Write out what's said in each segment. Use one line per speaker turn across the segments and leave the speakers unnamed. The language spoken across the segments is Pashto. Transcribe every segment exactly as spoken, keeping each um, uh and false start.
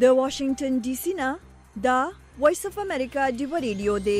د واشنگټن ډي سي نه دا وایس اف امریکا ډیو ریډیو دی.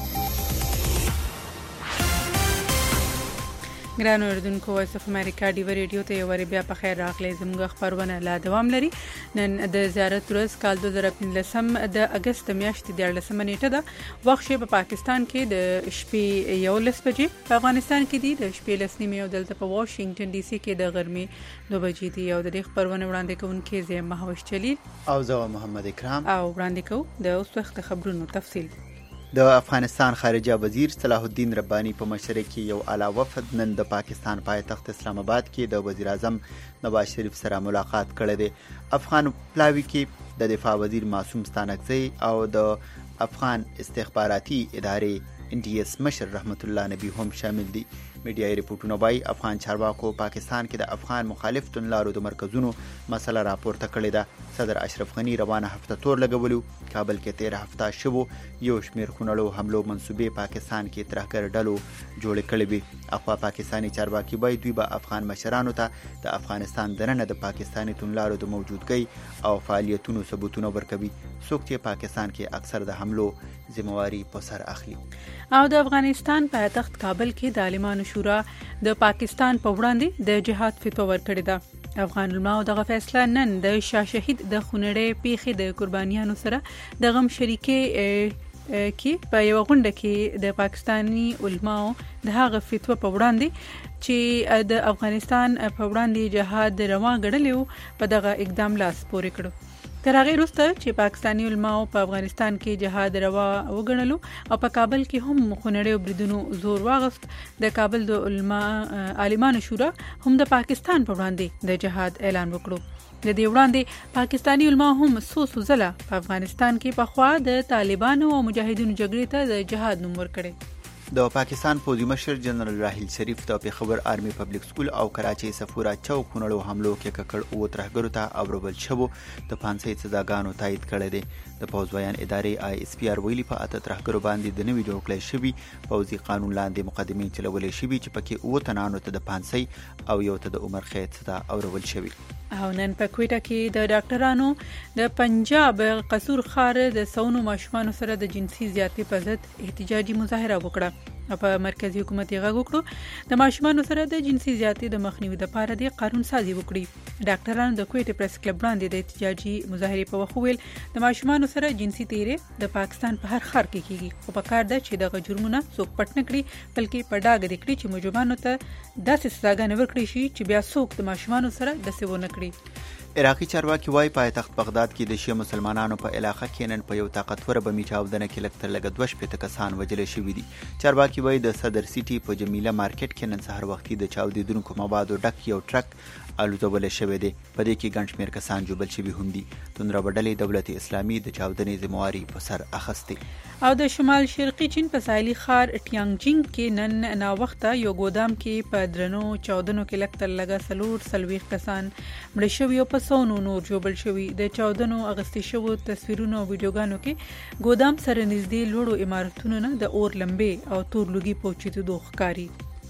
ګران اوریدونکو، وایس اف امریکا ډیو ریډیو ته یو وری بیا په خیر راغلی. زموږ خبرونه لا دوام لري. نن د زیارت ورځ کال دوه زره پنځلسم د اگست میاشتې د اړلسمه نیټه ده. وخت په پاکستان کې د شپې یولس بجې، په افغانستان کې دی د شپې لس نیمې او دلته په واشنگټن ډي سي کې د غرمې دوه بجې دي. او د دې خبرونه وړاندې کوونکې زه مهوش جلیل
او زه محمد اکرام
او وړاندې کوو د اوس وخت خبرونو تفصیل.
د افغانستان خارجه وزیر صلاح الدین رباني په مشرۍ کې یو اعلی وفد نن د پاکستان پایتخت اسلام آباد کې د وزیر اعظم نواز شریف سره ملاقات کړی دی. افغان پلاوی کې د دفاع وزیر معصوم ستانکزی او د افغان استخباراتي ادارې ان ډي اس مشر رحمت الله نبی هم شامل دي. میډیايي رپورټونه وايي افغان چارواکو پاکستان کې د افغان مخالف توندلارو د مرکزونو مسله راپورته کړې ده. صدر اشرف غنی روانه هفته تور لګولو. کابل کې تیر هفته شوو یو شمیر خونړو حملو منسوبې پاکستان کې ترهګر ډلو جوړ کړې وي. اخوا پاکستانی چارواکي وايي دوی به افغان مشرانو ته د افغانستان دننه د پاکستانی توندلارو د موجودګۍ او فعالیتونو ثبوتونه ورکوي. څوک چې پاکستان کې اکثر د حملو ذمہواری په سر اخلي.
او د افغانستان پایتخت کابل کې د عالمانو شورا د پاکستان په وړاندې د جهاد فتوا ورکړې ده. افغان علماء دغه فیصله نن د شاه شهید د خونړې پیښې د قربانیانو سره د غم شریکې کې په یو غونډه کې د پاکستانی علماء د هغه فتوا په وړاندې چې د افغانستان په وړاندې جهاد روا ګڼلو په دغه اقدام لاس پورې کړو. تر هغه وروسته چې پاکستانی علماء په افغانستان کې جهاد روا وګڼلو او په کابل کې هم خونړیو بریدونو زور واغست، د کابل د علماء عالمانو شورا هم د پاکستان په وړاندې د جهاد اعلان وکړو. د دې وړاندې پاکستانی علماء هم څو څو ځله په افغانستان کې پخوا د طالبانو او مجاهدینو جګړې ته د جهاد نوم ورکړی.
د پاکستان پوځي مشر جنرال راحیل شریف د پیښور آرمي پبلک سکول او کراچۍ صفورا چوک خونړو حملو کې ککړ او ترهګرو ته اورول شوو د پانسۍ سزاګانو تایید کړی دی. د پوځ ویان ادارې آی اس پی آر ویلي په اته ترهګرو باندې د نوي جوړ کړی شوي پوځي قانون لاندې مقدمې چلولې شوي چې پکې اوه تنانو ته د پانسۍ او یو ته د عمر قید سزا اورول شوي.
او نن په کوټه کې د ډاکټرانو د پنجاب قصور ښار د سونو ماشومانو سره د جنسي زیاتې په ضد احتجاجي مظاهره وکړه. په مرکزی حکومت یې غږ وکړو د ماشومانو سره د جنسي زیاتې د مخنیوي لپاره د قانون سازي وکړي. ډاکټرانو د کوټه پریس کلب وړاندې د احتجاجي مظاهرې په وخت ویل د ماشومانو سره جنسي تیرې د پاکستان په هر ښار کې کیږي او په کار ده چې دغه جرمونه څوک پټ نه کړي، بلکې په ډاګه دې کړي چې مجرمانو ته داسې سزاګانې ورکړي شي چې بیا څوک د ماشومانو سره داسې ونه کړي.
عراقي چارواکي وايي پایتخت بغداد کې د شیعه مسلمانانو په علاقه کې نن په یو طاقتور بمي چاودنه کې لږ تر لږه دوه شپېته کسان وژل شوي دي. چارواکي وايي د صدر سیټي په جمیله مارکیټ کې نن سهار وختي د چاودېدونکو موادو ډک یو ټرک الوزول شوی دی. په دې کې ګڼ شمېر کسان ژوبل شوي هم دي. توندره ډلې دولت اسلامي د چاودنې ذمہواري په سر اخیستې.
او د شمال شرقي چین په ساحلي ښار ټیانګجینګ کې نن ناوخته یو ګودام کې په درنو چاودنو کې لږ تر لږه څلور څلوېښت کسان مړه شوي او په سونو نور ژوبل شوي. د چاودنو اخیستې شوو تصویرونو او ویډیوګانو کې ګودام سره نږدې لوړو عمارتونو نه د اور لمبې او تور لوګي په اوچتېدو ښکاري.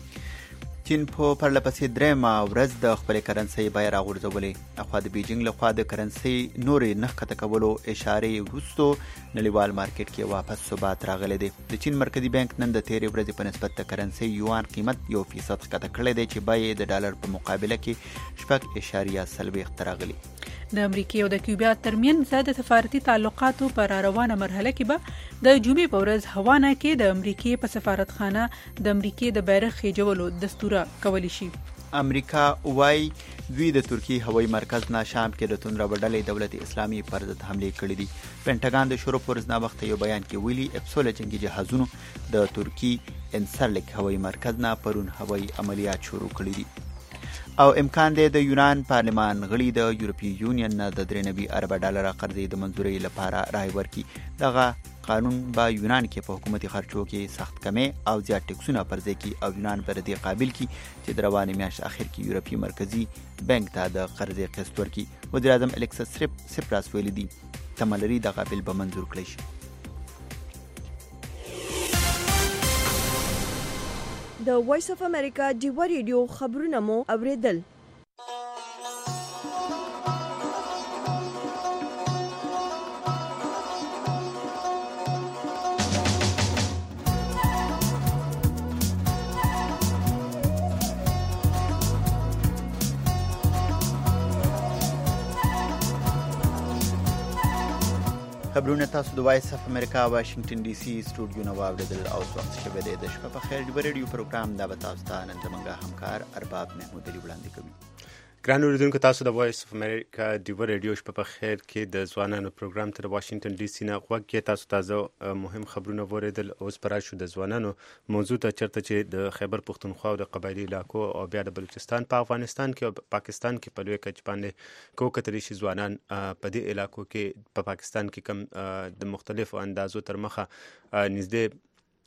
چین په پرلپسې درېیمه ورځ د خپلې کرنسۍ بیه راغورځولې. اخوا د بیجینګ لخوا د کرنسۍ نورې نه ښکته کولو اشارې وروستو نړیوال مارکیټ کې واپس ثبات راغلی دی. د چین مرکزي بانک نن د تیرې ورځې په نسبت د کرنسۍ یوان قیمت یو فیصد ښکته کړی دی چې بیې د ډالر په مقابله کې شپږ اشاریه څلوېښت راغلي.
د امریکې او د کیوبا ترمنځ د سفارتي تعلقاتو پر روانه مرحله کې به د جمعې په ورځ هوانه کې د امریکې په سفارتخانه د امریکې د بیرغ خېجولو دستور کولی شي.
امریکا وايي دوی د ترکی هوایي مرکز نه شام کې د توندره ډلې دولت اسلامي پر ضد حملې کړې دي. پینټاګان د شروع پر ځنا وخت یو بیان کې ویلي اپسول جنگي جهازونو د ترکی انسرلیک هوایي مرکز نه پرون هوایي عملیات شروع کړي دي. او امکان دی د یونان پارلمان غړي د یورپي یونین نه د درې نوي اربه ډالره قرضې د منظورۍ لپاره رای ورکړي. دغه قانون به یونان کې په حکومتي خرچو کې سخت کمې او زیات ټکسونه پرځای کړي او یونان پر دې قابل کړي چې د روانې میاشت اخر کې یورپي مرکزي بانک ته د قرضې قسط ورکړي. وزیر اعظم الکسس سپراس ویلي دي تمه لري دغه بیل به منظور کړی شي.
د وایس اف امریکا ډیو ریډیو خبرونه مو اوریدل.
خبرونه تاسو د وایس اف امریکا واشنگټن ډي سي سټوډیو نو واوریدل او وخت شوه د شپه په خیر دی ریډیو پروګرام دا به تاسو ته نن زمونږ همکار ارباب محمود علي وړاندې کوي.
ګران اوریدونکو تاسو د وایس اف امریکا د ریډیو شپه په خیر کې د ځوانانو پروګرام تر واشنگټن ډي سي نه غوږ کې تاسو تازه مهم خبرونه وریدل. اوس پر شو د ځوانانو موضوع ته چرته چې د خیبر پختونخوا او د قبایلی علاقو او بیا د بلوچستان په افغانستان کې او پاکستان کې په لوی کچ باندې کو کتري شي ځوانان په دې علاقو کې په پاکستان کې کم د مختلفو اندازو تر مخه نږدې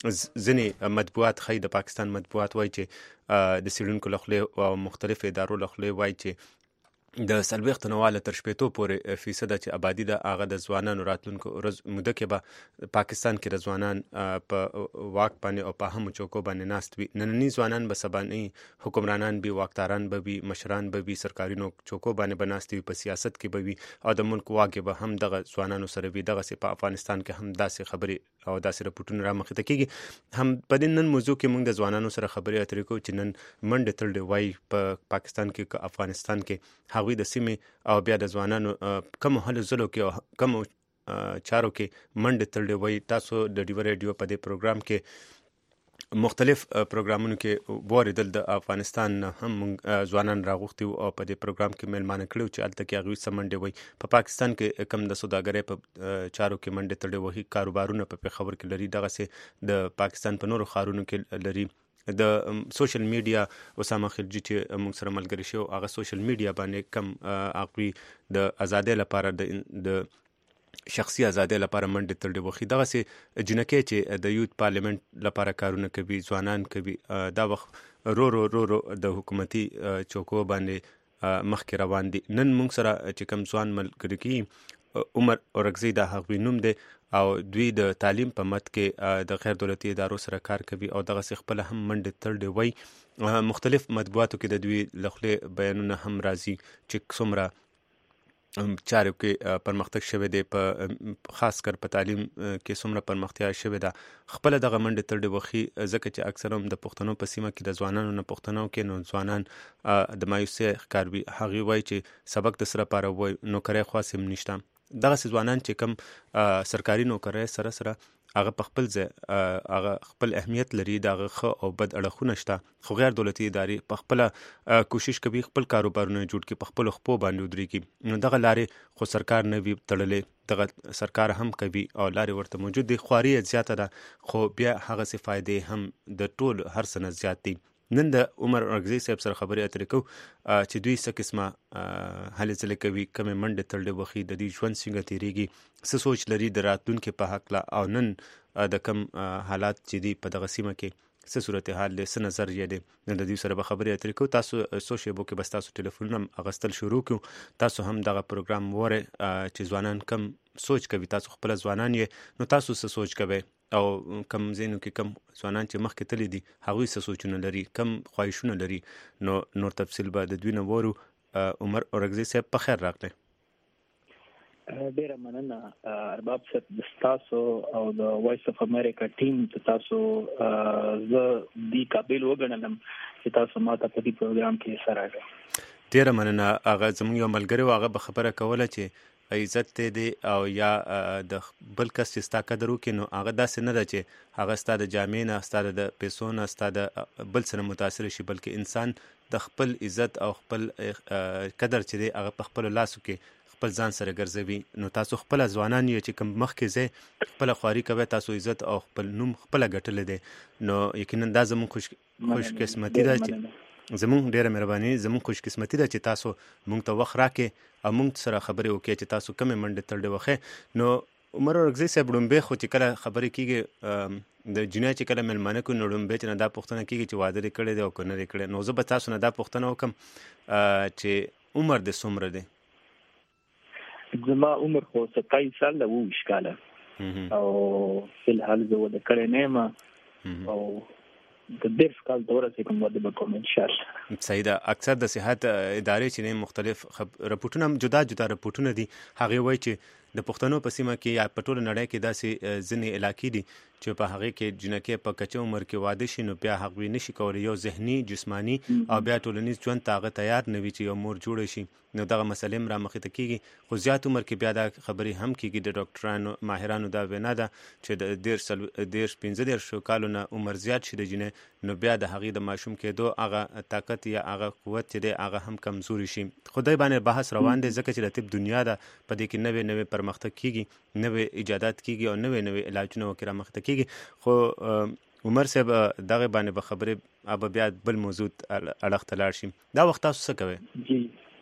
ځینې مطبوعات خی د پاکستان مطبوعات وایي چې د سیډونکو لخلې او مختلف ادارو لخلې وایي چې د سلويخت نواله تر شپېتو پورې فیصد چې آبادی د هغه د ځوانانو راتلونکو ورځ موده کې به پاکستان کې د ځوانان په واک باندې او په هم چوکو باندې ناست وي. نننی ځوانان به سباني حکمرانان به واکداران به وي، مشران به وي، سرکاري نو چوکو باندې به ناست وي، په سیاست کې به وي او د ملک واګ به هم دغه ځوانانو سره وي. دغه سي په افغانستان کې هم داسې خبرې او داسې رپورټونه را مخې ته کېږي. هم په دې نن موضوع کې موږ د ځوانانو سره خبرې اترې کوو چې نن منډه تړلې وایي په پاکستان کې که افغانستان کې هغوی د سیمې او بیا د ځوانانو کمو هلو ځلو کې او کمو چارو کې منډه تړلې وایي. تاسو د ډیو ریډیو په دې پروګرام کې مختلف پروګرامونو کې واردل د افغانستان هم ځوانان راغوښتي او په دې پروګرام کې مېلمانه کړو چې الته کې هغوی څه منډې وایي. په پاکستان کې کم د سوداګرۍ په چارو کې منډې تړلې وایي، کاروبارونه په پېښور کې لري، دغسې د پاکستان په نورو ښارونو کې لري. د سوشل میډیا اسامه خلجي چې موږ سره ملګری شو هغه سوشل میډیا باندې کم هغوی د ازادۍ لپاره د شخصي ازادۍ لپاره منډې تړلې وخی. دغسې جنکۍ چې د یوت پارلیمنت لپاره کارونه کوي، ځوانان کوي، دا وخت رو رو رو رو د حکومتي چوکو باندې مخکې روان دي. نن موږ سره چې کم ځوان ملګری کی عمر اورکزی د هغوی نوم دی او دوی د تعلیم په مد کې د غیر دولتي ادارو سره کار کوي او دغسې خپله هم منډې تړلې وایي. مختلف مطبوعاتو کې د دوی له خولې بیانونه هم راځي چې څومره چارو کې پرمختګ شوی دی، په خاص کر په تعلیم کې څومره پرمختیا شوې ده. خپله دغه منډې تړلې وخي ځکه چې اکثر هم د پښتنو په سیمه کې د ځوانانو نه پښتنو کې نو ځوانان د مایوسۍ ښکار وي. هغوی وایي چې سبق د سره پاره وایي نوکرۍ خاص هم نشته. دغسې ځوانان چې کوم سرکاري نوکرۍ سره سره هغه په خپل ځای هغه خپل اهمیت لري، د هغه ښه او بد اړخونه شته، خو غیر دولتي ادارې په خپله کوشش کوي خپل کاروبارونه جوړ کړي، په خپلو خپو باندې ودرېږي. نو دغه لارې خو سرکار نه وي تړلې، دغه سرکار هم کوي او لارې ورته موجود دي. خواري یې زیاته ده خو بیا هغسې فایدې هم د ټول هر څه نه زیات دي. نن د عمر اورکزی صاحب سره خبرې اترې کوو چې دوی څه قسمه هلې ځلې کوي، کمې منډې تړلې وخي، د دوی ژوند څنګه تېرېږي، څه سوچ لري د راتلونکي په هکله او نن د کم حالات چې دي په دغه سیمه کې څه صورتحال دی، څه نظر یې دی. نن د دوی سره به خبرې اترې کوو. تاسو څو شیبو کې بس تاسو ټلیفونونه هم اخیستل شروع کړو. تاسو هم دغه پروګرام وورئ چې ځوانان کم سوچ کوي. تاسو خپله ځوانان یې، نو تاسو څه سوچ کوئ او کم ځینو کې کم ځوانان چې مخکې تللی دي هغوی څه سوچونه لري، کم خواهشونه لري. نو نور تفصیل به د دوی نه وورو. عمر اورکزی صاحب په خیر راغلی.
ډیره مننه ارباب صاحب، د ستاسو او د وایس اف امریکا ټیم ته تاسو زه دې قابل وګڼلم چې تاسو ما ته په دې پروګرام کې حصه راکړئ.
ډیره مننه. هغه زموږ یو ملګری و، هغه به خبره کوله چې عزت ته دی او یا د بل کس چې ستا قدر وکړي، نو هغه داسې نه ده چې هغه ستا د جامې نه، ستا د پیسو نه، ستا د بل سره متاثر شي، بلکې انسان د خپل عزت او خپل قدر چې دی هغه په خپلو لاسو کې خپل ځان سره ګرځوي. نو تاسو خپله ځوانان یې چې کوم مخکې ځئ خپله خواري کوئ، تاسو عزت او خپل نوم خپله ګټلی دی. نو یقینا دا زموږ خوش خوش قسمتي ده چې زموږ ډیره مهرباني، زموږ خوش قسمتي ده چې تاسو موږ ته وخت راکې او موږ سره خبرې وکړئ چې تاسو کومې منډې تړلې وخې. نو عمر اورکزی صاحب ډومبې خو چې کله خبرې کېږي د جنۍ چې کله مېلمانه کوي نو ډومبې چې نه دا پوښتنه کېږي چې واده دې کړی دی او که نه دې کړی. نو زه به تاسو نه دا پوښتنه وکړم چې عمر دې څومره دی؟
زما عمر خو ستایس ساله و اوویشت کاله او فی الحال زه واده کړی نه یم او د دیرش کال ته ورسېږم واده به کوم انشاءالله.
صحیح ده. اکثر د صحت ادارې چې مختلف رپورټونه هم جدا جدا رپورټونه دي، هغې وایي چې د پښتنو په سیمه کې یا په ټوله نړۍ کې داسې ځینې علاقې دي چې په هغې کې جنکۍ په کچه عمر کې واده شي، نو بیا هغوی نشي کولی یو ذهني جسماني او بیا ټولنیز ژوند ته هغه تیار نه وي چې یو مور جوړه شي. نو دغه مسلې هم رامخې ته کېږي، خو زیات عمر کې بیا دا خبرې هم کېږي. د ډاکټرانو ماهرانو دا وینا ده چې د دېرش دېرش پنځه دېرشو کالو نه عمر زیات شي د جنۍ، نو بیا د هغې د ماشوم کېدو هغه طاقت یا هغه قوت چې دی هغه هم کمزوري شي. خو دې باندې بحث روان دی ځکه چې د طب دنیا ده، په دې کې نوې نوې پرمختګ کېږي، نوې ایجادات کېږي او نوې نوې علاجونه وکړي رامخته کېږي. خو عمر صاحب دغه باندې به خبرې اب بیا بل موضوع اړخ ته لاړ شي. دا وخت تاسو څه کوئ؟
جی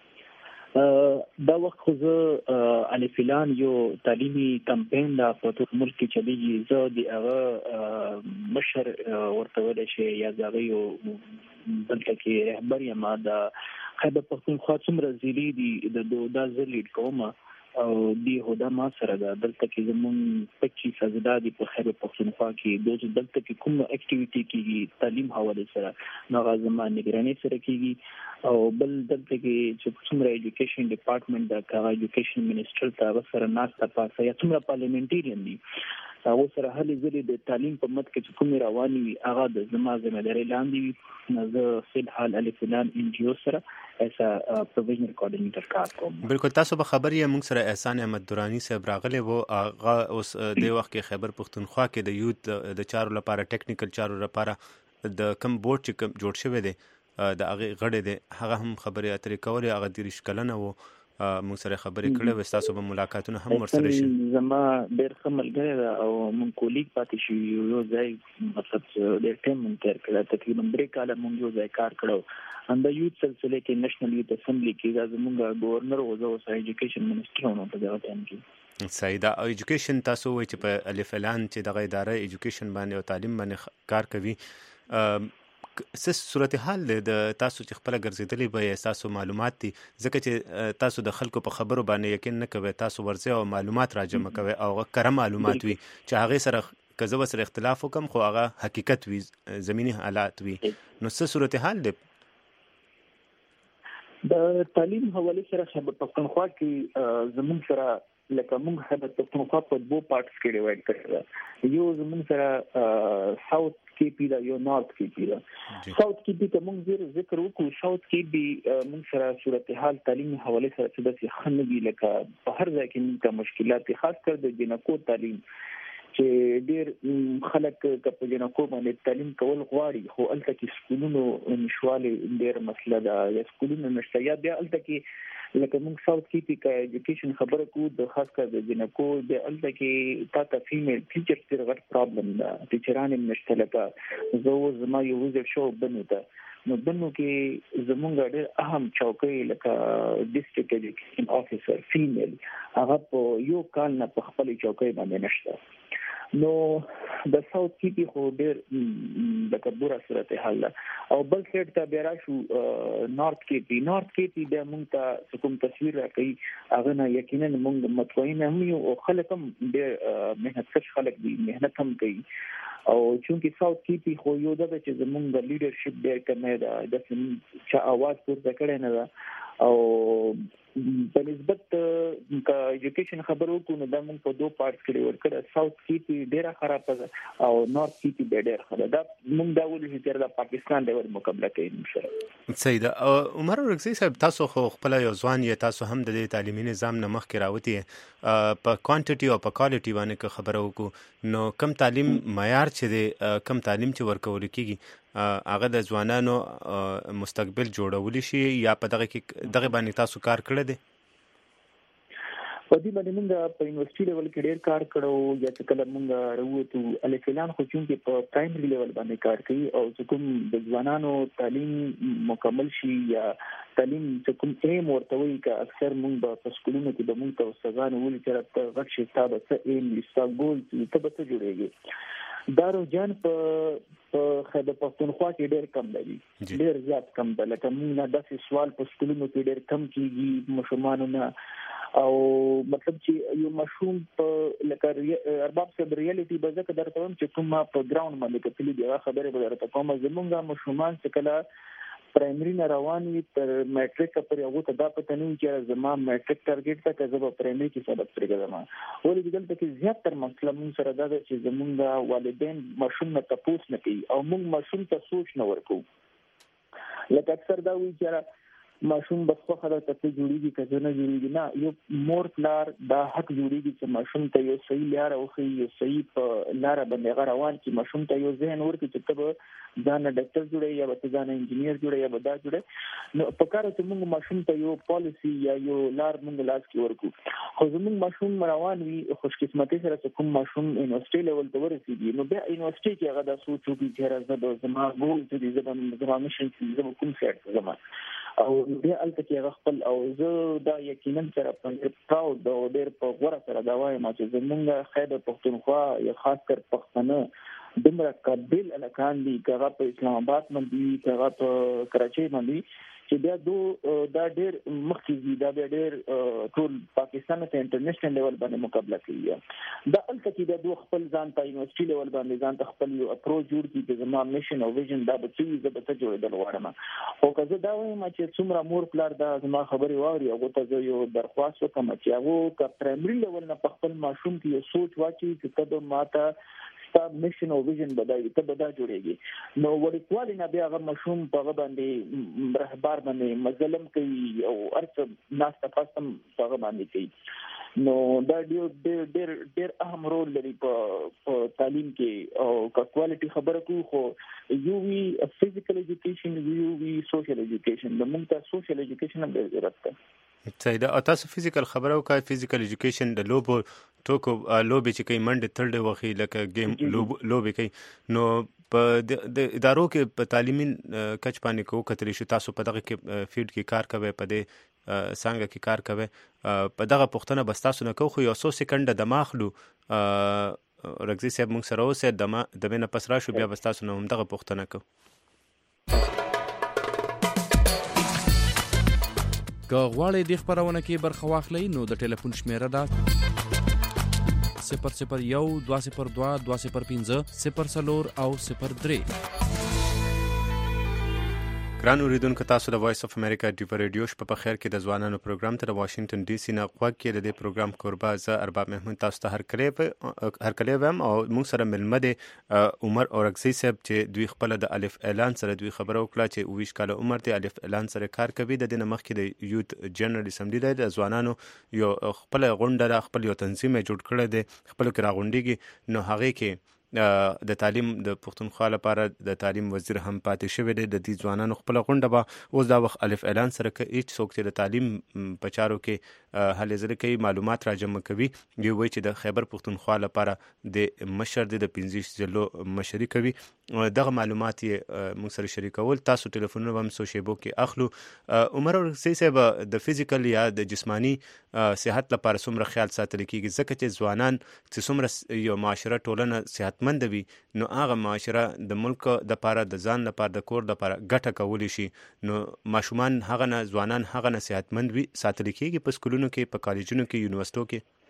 دا وخت خو زه الفلان یو تعلیمي کمپین دا په ټول ملک کې چلیږي. زه د هغه مشر ورته ویلی شي یا د هغه یو دلته کې رهبر یم. د خیبر پښتونخوا څومره ضلعې دي د دا زه لیډ کوم او دی هدا ما سره ده. دلته کې زموږ پچیس ازداد دي په خیبر پښتونخوا کې. دوی دلته کې کوم اکټیویټي کېږي تعلیم حواله سره نو هغه زما نگراني سره کېږي. او بل دلته کې چې څومره ایجوکیشن ډپارټمنټ دا کاغه ایجوکیشن منسټر ته سره ناسته پاسه یا څومره پارلیمنټریان دي هغه سره هلي ځلې د تعلیم په مت کې کوم رواني وي هغه د زما ځمېداري لاندې وي. زه فل حال الفلان ان جی او سره ایسا پروویژنل کوارډینیټر کار کوم.
بالکل تاسو به خبر یې موږ سره احسان احمد درانی صاحب راغلی وو. هغه اوس د وخت کې خیبر پښتونخوا کې د یوت د چارو لپاره ټیکنیکل چارو لپاره د کم بورډ چې کم جوړ شوی دی د هغې غړی دی، هغه هم خبرې اترې کولې. هغه دېرش کلنه وو، موږ سره خبرې کړې وې، ستاسو به ملاقاتونه هم ورسره شي.
زما ډېر ښه ملګری ده او موږ کولیګ پاتې شو یو ځای، مطلب ډېر ټایم موږ تېر کړی، تقریبا درې کاله موږ یو ځای کار کړی. ان د یوت سلسله کې نېشنل یوت اسمبلی کې دا زموږ گورنر و، زه اوس ایجوکیشن منسټر وم په دغه ټایم کې.
صحیح ده. او ایجوکیشن تاسو وایي چې په الف لام چې دغه اداره ایجوکیشن باندې او تعلیم باندې کار کوي، څه صورتحال دی د تاسو چې خپله ګرځېدلي به یې ستاسو معلومات دي؟ ځکه چې تاسو د خلکو په خبرو باندې یقین نه کوئ، تاسو ورځئ او معلومات راجمع کوئ او هغه کره معلومات وي چې هغې سره که زه ورسره اختلاف وکړم خو هغه حقیقت وي، زمینی حالات وي. نو څه صورتحال دی؟
د تعلیم حواله سره خیبر پښتونخوا کې زموږ سره لکه موږ خیبر پښتونخوا په دوه پارټس کې ډیوایډ کړی ده. یو زموږ سره ساوث کې پی دا یو نارث کې پی دا. ساوث کې پی ته موږ ذکر وکړو. ساوث کې بي موږ سره صورتحال تعلیمي حواله سره څه د خنګي لکه په هر ځای کې موږ مشکلات خاص کر د جنکو تعلیم چې ډېر خلک په جنکو باندې تعلیم کول غواړي خو الته کې سکولونو نشواله ډېر مسله ده یا سکولونو نشته یا بیا الته کې لکه موږ ساوث کې پی کا ایجوکیشن خبره کو د خاص کر د جنکو د الته کې تاسو فیمیل ټیچر ډېر غټ پرابلم ده. ټیچران نشته لکه زه زما یو وزر شو بنو ته نو بنو کې زمونږ ډېر اهم چوکۍ لکه ډیسټریکټ ایجوکیشن افیسر فیمیل هغه په یو کال نه په خپل چوکۍ باندې نشته. نو د ساوث کې خو ډېر د کبوره صورتحال ده او بل سیټ ته بیا راشو نارث کې پی نارث کې پی د مونږ ته کوم تصویر راکړي هغه نه یقینا مونږ مطمئن هم یو او خلک هم ډېر مهنت کش خلک دي، مهنت هم کوي. او چونکې ساوث کې پی خو یو ده چې زمونږ لیډرشپ ډېر کمه ده، د چې आवाज پورته کړي نه ده او په نسبت کا ایجوکیشن خبرو کو نو د موږ په دوه پارټس کې ورکړه. ساوث کې ډیره خراب ده او نارث کې ډیره خراب ده. موږ دا ولې چې د پاکستان ډېر مقابله کوي ان شاء الله.
صحیح ده. عمر ورکزی صاحب تاسو خو خپل یو ځوان یې، تاسو هم د تعلیمي نظام نه مخکې راوتی په کوانټیټي او په کوالټي باندې خبره وکړو، نو کم تعلیم معیار چې دی کم تعلیم چې ورکول کیږي هغه د ځوانانو مستقبل جوړولی شي یا په دغه کې دغه باندې تاسو کار کړی دی؟
په دې باندې موږ په یونیورسيټي لیول کې ډېر کار کړو یا چې کله موږ راووتو الفلان خو چې په پرایمري لیول باندې کار کوي او چې کوم د ځوانانو تعلیم مکمل شي یا تعلیم چې کوم ایم ورته وي که اکثر موږ په سکولونو کې د موږ ته استادانو ولې چې غږ شي تاسو څه ایم لستا ګول ته به څه جوړیږي. دا رجحان په خیبر پښتونخوا کې ډېر کم دی، ډېر زیات کم دی. لکه موږ نه داسې سوال په سکولونو کې ډېر کم کیږي ماشومانو نه او مطلب چې یو مشوم په لکه ارباب صاحب ریالټي به ځکه درته وایم چې کومه په ګراوند باندې کتلې دی هغه خبره به درته کوم. زمونږ مشومان چې کله پرایمري نه روان وي تر میټریک پورې هغه ته دا پته نه وي چې زما میټریک ټارګټ ته که زه به پرایمري کې سبق پرېږدم. ولې دلته کې زیاتره مسله موږ سره دا ده چې زموږ والدین ماشوم نه تپوس نه کوي او موږ ماشوم ته سوچ نه ورکوو. لکه اکثر دا وایي چې ماشوم بس خو خدای ته جوړیږي که څه نه جوړیږي. نه، یو مور پلار دا حق جوړیږي چې ماشوم ته یو صحیح لار وښیي، یو صحیح په لاره باندې هغه روان کړي، ماشوم ته یو ذهن ورکړي چې ته به ځان ډاکټر جوړې یا به ته ځان انجینیر جوړې یا به دا جوړې. نو په کار چې موږ ماشوم ته یو پالیسی یا یو لار موږ لاس کې ورکړو. خو زموږ ماشوم روان وي خوش قسمتۍ سره چې کوم ماشوم یونیورسيټي لیول ته ورسېږي، نو بیا یونیورسيټي کې هغه دا سوچ وکړي چې زه به زما ګول چې زه به زما مشن چې زه به کوم سیټ زما او بیا الته کې هغه خپل او زه دا یقینا سره په پراود او ډېر په غوړه سره دا وایم چې زمونږ خیبر پښتونخوا یا خاص کر پښتانه دومره قابل الکان دي که هغه په اسلام آباد باندې که هغه په کراچۍ باندې چې بیا دو دا ډېر مخکې دي، دا بیا ډېر ټول پاکستان ته انټرنیشنل لیول باندې مقابله کوي. دا الته کې بیا دو خپل ځان ته یونیورسيټي لیول باندې ځان ته خپل یو اپروچ جوړ کړي چې زما میشن او ویژن دا به څه وي، زه به څه جوړېدل غواړم. خو که زه دا وایم چې څومره مور پلار دا زما خبرې واوري، هغو ته زه یو درخواست وکړم چې هغو که پرایمري لیول نه په خپل ماشوم کې یو سوچ واچوي چې ته به ماته ستا میشن او ویژن بدایي، ته به دا جوړېږي. نو وړوکوالي نه بیا هغه ماشوم په هغه باندې رهبر باندې مظلم کوي او هر څه ناسته پاستم په هغه باندې کوي. نو دا ډېر ډېر ډېر ډېر اهم رول لري په تعلیم کې. او که کوالټي خبره کوو خو یو وي فزیکل ایجوکیشن، یو وي سوشل ایجوکیشن. د موږ ته سوشل ایجوکیشن هم ډېر ضرورت ده.
صحیح ده. تاسو فزیکل خبره وکړه، فزیکل ایجوکیشن د لوبو ټوکو لوبې چې کوي منډې تړلې وخی لکه گیم لوبې کوي، نو په د ادارو کې په تعلیمي کچ باندې کو کتلی شو تاسو په دغه کې فیلډ کې کار کوي، په دې څنګه کې کار کوي، په دغه پوښتنه بس تاسو نه کو خو یو څو سکند د ماخلو رګزي صاحب موږ سره اوسه د د مینه پس را شو بیا بس تاسو نه هم دغه پوښتنه کو.
که غواړئ د خبرونه کې برخه واخلئ نو د ټلیفون شمیره ده صفر صفر یو دوه صفر دوه دوه صفر پنځه صفر څلور او صفر درې.
ګران اوریدونکو، تاسو د وایس اف امریکا ډیو ریډیو شپه په خیر کې د ځوانانو پروګرام ته د واشنگټن ډي سي نه غوږ کې د دې پروګرام کوربه زه ارباب محمود تاسو ته هر کله هر کله وم او موږ سره ملمه دي عمر اورکزي صاحب چې دوی خپل د الف اعلان سره دوی خبرو وکړه چې اوویش کاله عمر دی، الف اعلان سره کار کوي. د دې مخکې د یوت جنرال اسمبلی د ځوانانو یو خپل غونډه خپل یو تنظیم جوړ کړی دی، خپل کې راغونډيږي. نو هغه کې د تعلیم د پښتونخوا لپاره د تعلیم وزیر هم پاتې شوی دی. د دې ځوانانو خپل غونډه به اوس دا وخت الف اعلان سره کوي، هیڅ څوک چې د تعلیم په چارو کې هلې ځلې کوي، معلومات راجمع کوي. یو وایي چې د خیبر پښتونخوا لپاره د مشر د پنځه ضلعو مشري کوي. دغه معلومات یې موږ سره شریکول، تاسو ټلیفونونه هم سو شیبو کې اخلو. عمر اورکزي صاحب، د فزیکل یا د جسمانی صحت لپاره څومره خیال ساتل کیږي؟ ځکه چې ځوانان چې څومره یو معاشره ټولنه صحتمند وي نو هغه معاشره د ملک د لپاره د ځان لپاره د کور لپاره ګټه کولی شي. نو ماشومان هغه نه ځوانان هغه نه صحتمند وي ساتل کیږي په سکولونو کې، په کالجونو کې، یونیورسيټو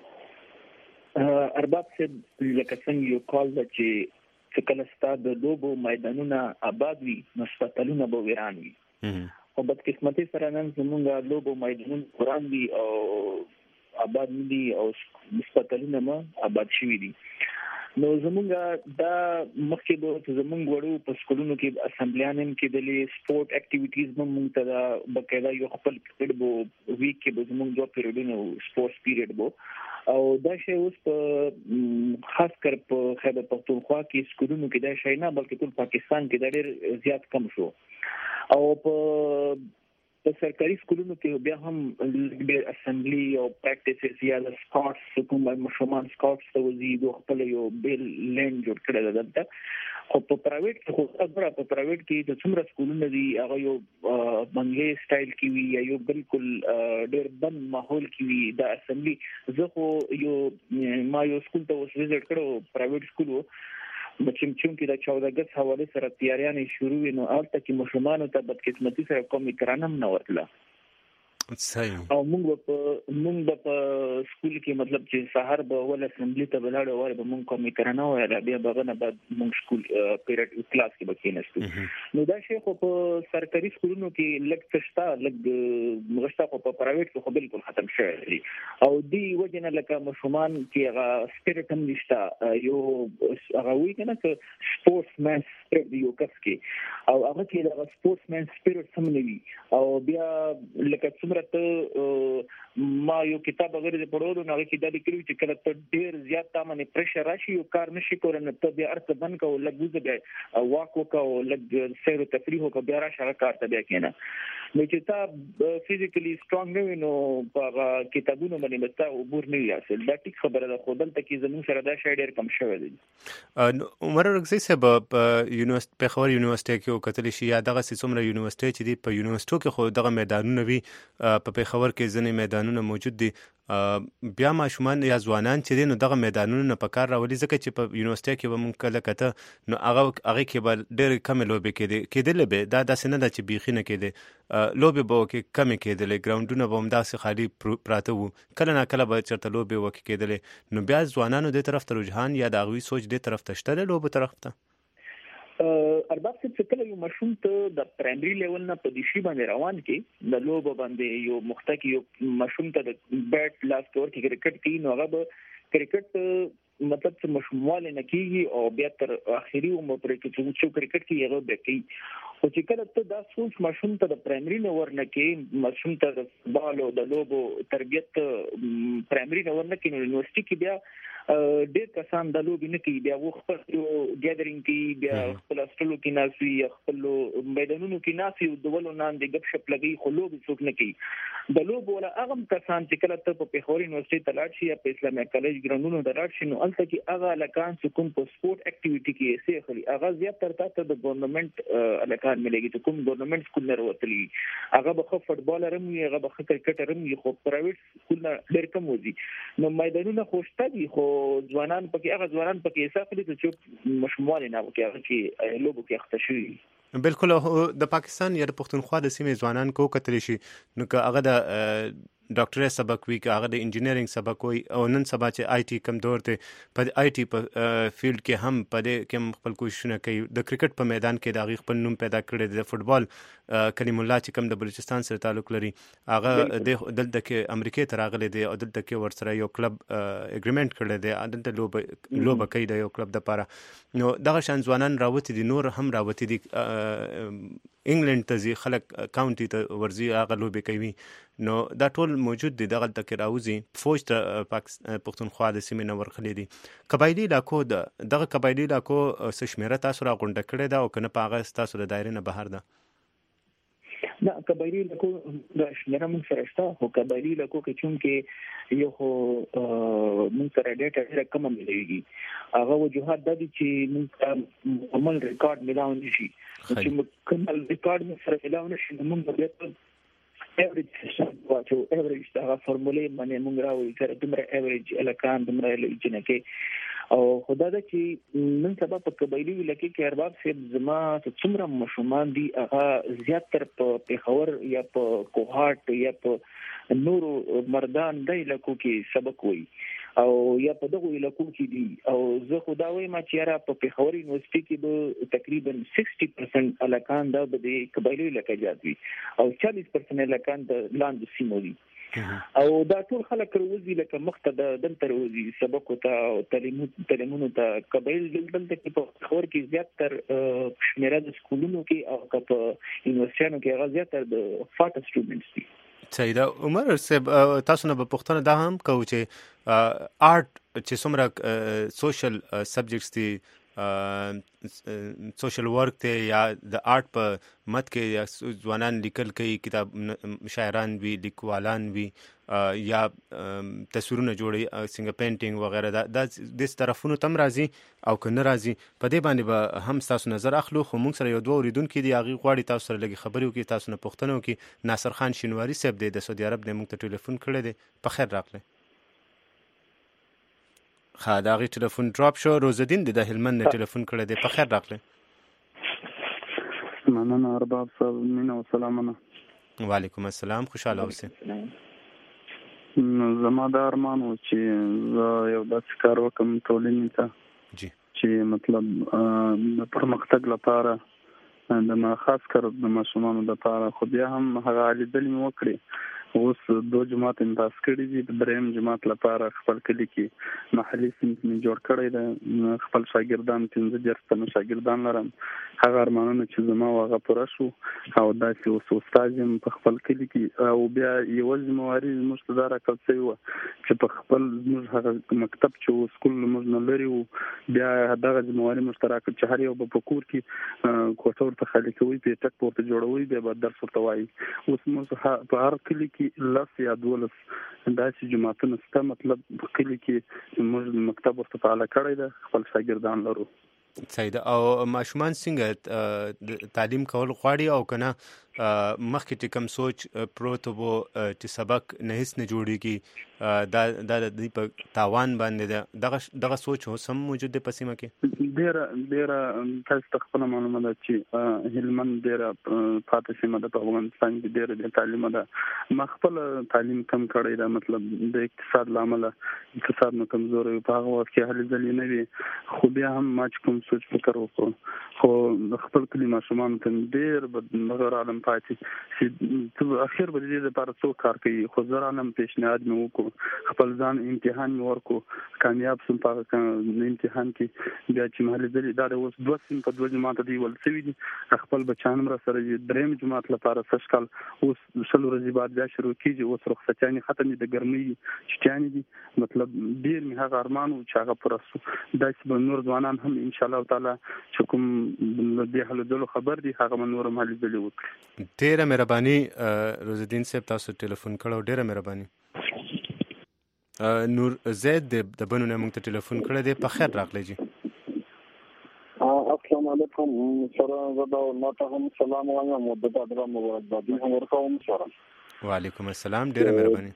کې.
ارباب صاحب لکه څنګه یو کال ده چې کله ستاسو د دوبو میدانونه آباد وي نو سپټلونه به ویران وي. او بد قسمتي سره نن زمونږ لوبو میدانونه وران دي او آباد دي او سپټلونه ما آباد شوي دي. نو زمونږ دا مخکې به زمونږ وړو په سکولونو کې اسمبلیان هم کېدلې، سپورت اکټیویټیز به مونږ ته دا بقاعده یو خپل پیریډ به ویک کې به زمونږ دوه پیریډونه سپورتس پیریډ به او دا شی اوس په خاص کر په خیبر پښتونخوا کې سکولونو کې دا شی نه بلکې ټول پاکستان کې دا ډېر زیات کم شو. او په په سرکاري سکولونو کې بیا هم ډېر اسمبلی او پریکټیسز یا د سکاټس کوم مشرومان سکاټس ته وزي دوه خپل یو بیل لین جوړ کړل دلته. خو په پرایویټ کې خو خبره په پرایویټ کې د څومره سکولونه دي هغه یو منګي سټایل کې وي یا یو بالکل ډېر بند ماحول کې وي. د اسمبلی زه خو یو ما یو سکول ته وس وزټ کړو، پرایویټ سکول وو، مچم چون کې د چودہ اگست حواله سره تیاریانې شروع وینو الته کې مشرومان ته بد قسمتي سره کوم کرانم نه ورتله.
صحیح.
او موږ په موږ په سکول کې مطلب چې سحر به ول اسمبلی ته بلاړو وای به موږ کومې کرنه وای بیا بغنه بعد موږ سکول پیریډ کلاس کې بکیناستو. نو دا شی خو په سرکاري سکولونو کې لږ تشتا لږ مغشتا خو په پرایویټ کې خو بالکل ختم شوی دی او دی وجنه لکه مشومان کې هغه سپیریټ هم نشته یو هغه وی کنه چې سپورتس مین سپیریټ یو کس کې او هغه کې د سپورتس مین سپیریټ سم نه وي او بیا لکه څومره ما یو کتاب غیر د پړورو نه کې د لیکلو چې کله ته ډیر زیات تامه پرشر راشي یو کار نشي کولای نو ته بیا ارته بند کو لګوزه بیا واک وکاو لګ سیر او تفریح وکاو بیا راشه کار ته بیا کینه نو چې تا فزیکلی سترونګ نه وینو په کتابونو باندې مستا عبور نه یاسل دا ټیک خبره ده خو دلته کې زموږ سره دا شی ډیر کم شوی دی.
عمر رغزي صاحب په یونیورسيټي په خبر یونیورسيټي کې کتل شي یا دغه څومره یونیورسيټي چې دی په یونیورسيټو کې خو دغه میدانونه وي په پیښور کې ځنې میدانونه موجود دي بیا ماشومان یا ځوانان چې دي نو دغه میدانونه نه په کار راولي ځکه چې په یونیورسيټي کې به مونږ کله کته نو هغه هغه کې به ډېر کم لوبې کېدې کېدلې به دا داسې نه ده چې بیخي نه کېدې لوبې به وکړې کمې کېدلې ګراونډونه به همداسې خالي پراته وو کله نه کله به چېرته لوبې وکړې کېدلې نو بیا ځوانانو دې طرف ته رجحان یا د هغوی سوچ دې طرف ته شته دی لوبو طرف ته
ارباب چې کله یو مشروم ته د پرایمري لیول نه په دشي باندې روان کې د لوب باندې یو مختکی یو مشروم ته د بیټ لاس کور کې کرکټ کې نو هغه به کرکټ مطلب چې مشموله نه کیږي او بیا تر اخري عمر پرې کې چې کرکټ کې هغه به کوي او چې کله ته دا سوچ مشروم ته د پرایمري نه ورنه کې مشروم ته د بالو د لوبو تربيت پرایمري نه ورنه کې یونیورسيټي کې بیا ډېر کسان د لوبې نه کوي بیا وخت یو ګیدرینګ کې بیا خپل استلو کې ناسي خپل میدانونو کې ناسي د ولو نان د غب شپ لګي خو لوبې څوک نه کوي د لوب ولا هغه کسان چې کله ته په پیښور یونیورسيټي ته لاړ شي یا په اسلامي کالج ګراوندونو ته لاړ شي نو البته کې هغه لکان چې کوم په سپورت اکټیویټي کې یې خلی هغه زیات تر ته د ګورنمنت الکان ملګری ته کوم ګورنمنت سکول نه وروتلی هغه به فوټبال رم وي هغه به کرکټ رم وي خو پرایویټ سکول نه ډېر کم وځي نو میدانونه خوشته دي خو ځوانان پکې هغه ځوانان پکې حساب لري چې مشموله نه وکړي هغه چې لوبو کې اخته شي
بالکل د پاکستان یا د پښتونخوا د سیمې ځوانان کو کتل شي نو که هغه د ډاکټرۍ سبق وي که هغه د انجینرینګ سبق وي او نن سبا چې آی ټي کم دور ته په آی ټي په فیلډ کې هم په دې کې خپل کوششونه کوي د کرکټ په میدان کې د هغې خپل نوم پیدا کړی دی د فوټبال کلیم الله چې کوم د بلوچستان سره تعلق لري هغه دلته کې امریکې ته راغلی دی او دلته کې ورسره یو کلب اګریمنټ کړی دی دلته لوبه لوبه کوي د یو کلب دپاره نو دغه شان ځوانان راوتي دي نور هم راوتي دي انګلند ته ځي خلک کاونټي ته ورځي هغه لوبې کوي نو دا ټول موجود دي دغه تک راوځي فوج ته پښتونخوا د سیمې نه ورخلي دي قبایلي علاقو دغه قبایلي علاقو څه شمیره تاسو را غونډه کړې ده او کنه په هغه تاسو د دایرې نه بهر ده
نه قبایلي علاقو د شمیره موږ سره شته خو قبایلي علاقو کې چون کې یو خو موږ سره ډیټا ډېره کم مليږي هغه وجوهات د دې چې موږ عمل ریکارډ ملاو نشي چې کومل ریکارډ موږ سره ملاو نشي موږ بیا ایوریج واچو ایوریج دا فارمولې باندې موږ راوړو چې دومره ایوریج الکان دومره جنکه او خدای دا چې نن سبا په قبایلی علاقې کې ارباب صاحب زما څومره مشومان دي هغه زیات تر په پیښور یا په کوهاټ یا په نورو مردان د علاقو کې سبق وي او یا په دغه علاقو کې دي او زه خدا وایم چې را په پیښور یونیورسيټي کې به تقریبا شصت پرسنټ الکان د قبایلی علاقې جات وي او چالیس پرسنټ الکان د لاندې سیمو دي او دا ټول خلک روزي لکه مخته د دلته روزي سبق ته او تعلیمونو تعلیمونو ته قبایل دلته کې په خور کې زیات تر شمیره د سکولونو کې او په یونیورسيټونو کې هغه زیات تر د فاټ سټوډنټس دي
صحیح ده عمر صاحب تاسو نه به پوښتنه دا هم کوو چې آرټ چې څومره سوشل سبجیکټس دي سوشل ورک ته یا د آرټ په مت کې یا ځوانان لیکل کوي کتاب شاعران وي لیکوالان وي یا تصویرونه جوړي څنګه پینټینګ وغیرہ دا د طرفونو تم راځي او که نه راځي په دې باندې به هم تاسو نظر اخلو خو موږ سره یو دوه اوریدونکو دي هغه غواړي تاسو سره لګي خبرې وکړي تاسو نه پوښتنه وکړي ناصر خان شینواری صاحب دی د سعودي عرب د موږ ته ټلیفون کړی دی په خیر راغلی خا دا غي ټلیفون ډراپ شو روزدین د هلمند نه ټلیفون کړی دی په خیر راغلی
مننه ارباب صاحب مینه او سلامونه
وعلیکم السلام، خوشاله اوسئ.
زما دا ارمان و چې زه یو داسې کار وکړم ټولنې ته
جی
چې مطلب د پرمختګ لپاره د خاص کر د ماشومانو لپاره، خو بیا هم هغه لیدلې مې وکړې. اوس دو جماعت انتاز کړي دي، د دریم جماعت لپاره خپل کلي کې محلي صنف مې جوړ کړی دی. خپل شاګردان پنځه دېرش تنه شاګردان لرم. هغه ارمانونه چې زما هغه پوره شو او داسې اوس استاد یم په خپل کلي کې. او بیا یوه ذمهواري زموږ ته دا راکړل شوې وه چې په خپل زموږ هغه مکتب چې و سکول زموږ نه لرې و، بیا دغه ذمهواري موږ ته راکړل چې هر یو به په کور کې کوټه ورته خالي کوي، پیټک په ورته جوړوي، بیا به درس ورته وایي. اوس موږ په هر کلي کې لس یا دولس داسې جماعتونه شته، مطلب په کلي کې موږ مکتب ورته فعاله کړی ده، خپل شاګردان لرو.
صحیح ده. او ماشومان څنګه تعلیم کول غواړي او کنه مخکې چې کوم سوچ پروت وو چې سبق نه هیڅ نه جوړیږي دا دا د په تاوان باندې ده، دغه دغه سوچ اوس هم موجود دی په سیمه کې؟
ډېره ډېره تاسو ته خپله معلومه ده چې هلمند ډېره پاتې سیمه ده په افغانستان کې، ډېره بې تعلیمه ده. ما خپله تعلیم کم کړی ده، مطلب د اقتصاد له امله اقتصاد مې کمزوری و، په هغه وخت کې هلې ځلې نه وي. خو بیا هم ما چې کوم سوچ فکر وکړو، خو د خپل کلي ماشومانو ته ډېر به غیر عالم پاتې چې اخر به د دې لپاره څوک کار کوي. خو زه رانم پیشنهاد مې وکړو، خپل ځان امتحان مې ورکړو، کامیاب شوم په امتحان کې. بیا چې محلي ځلې دا د اوس دوه سیم په دوه جماعته دی ول شوي دي، خپل بچان هم را سره دي. دریم جماعت لپاره سږ کال اوس شل ورځې بعد بیا شروع کېږي. اوس رخصتیانې ختمې، د ګرمۍ چټیانې دي. مطلب ډېر مې هغه ارمان و چې هغه پوره شو. داسې به نور ځوانان هم انشاءالله تعالی چې کوم د دې هلو ځلو خبر دي هغه به نور هم هلې ځلې وکړي.
ډېره مهرباني روز الدین صاحب، تاسو ټلیفون کړو، ډېره مهرباني. نور زید د بنو نه موږ ته ټلیفون کړی دی، په خیر راغلی جی.
السلام علیکم. سره زدا ماته هم سلام وایم او د دادرا مبارکبادي هم ورکوم سره.
وعلیکم السلام، ډېره مهرباني.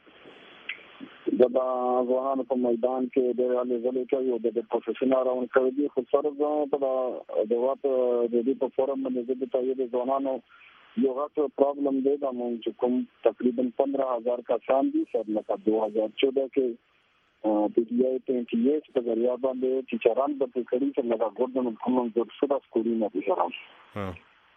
د ځوانانو په میدان کې د هلې ځلې کوي او د پروفیشنال راوند کوي دي. خو سره زه د واټ د دې په فورم باندې د تایید ځوانانو یو غټ پرابلم دی دا مونږ چې کوم تقریبا پندرہ ہزار کسان دي سر لکه دو ہزار چودہ کې پی ٹی آئی ټوینټي ایټ په ذریعہ باندې ټیچران به کړي چې لکه ګوردن کوم جوړ شو د سکولونو ټیچران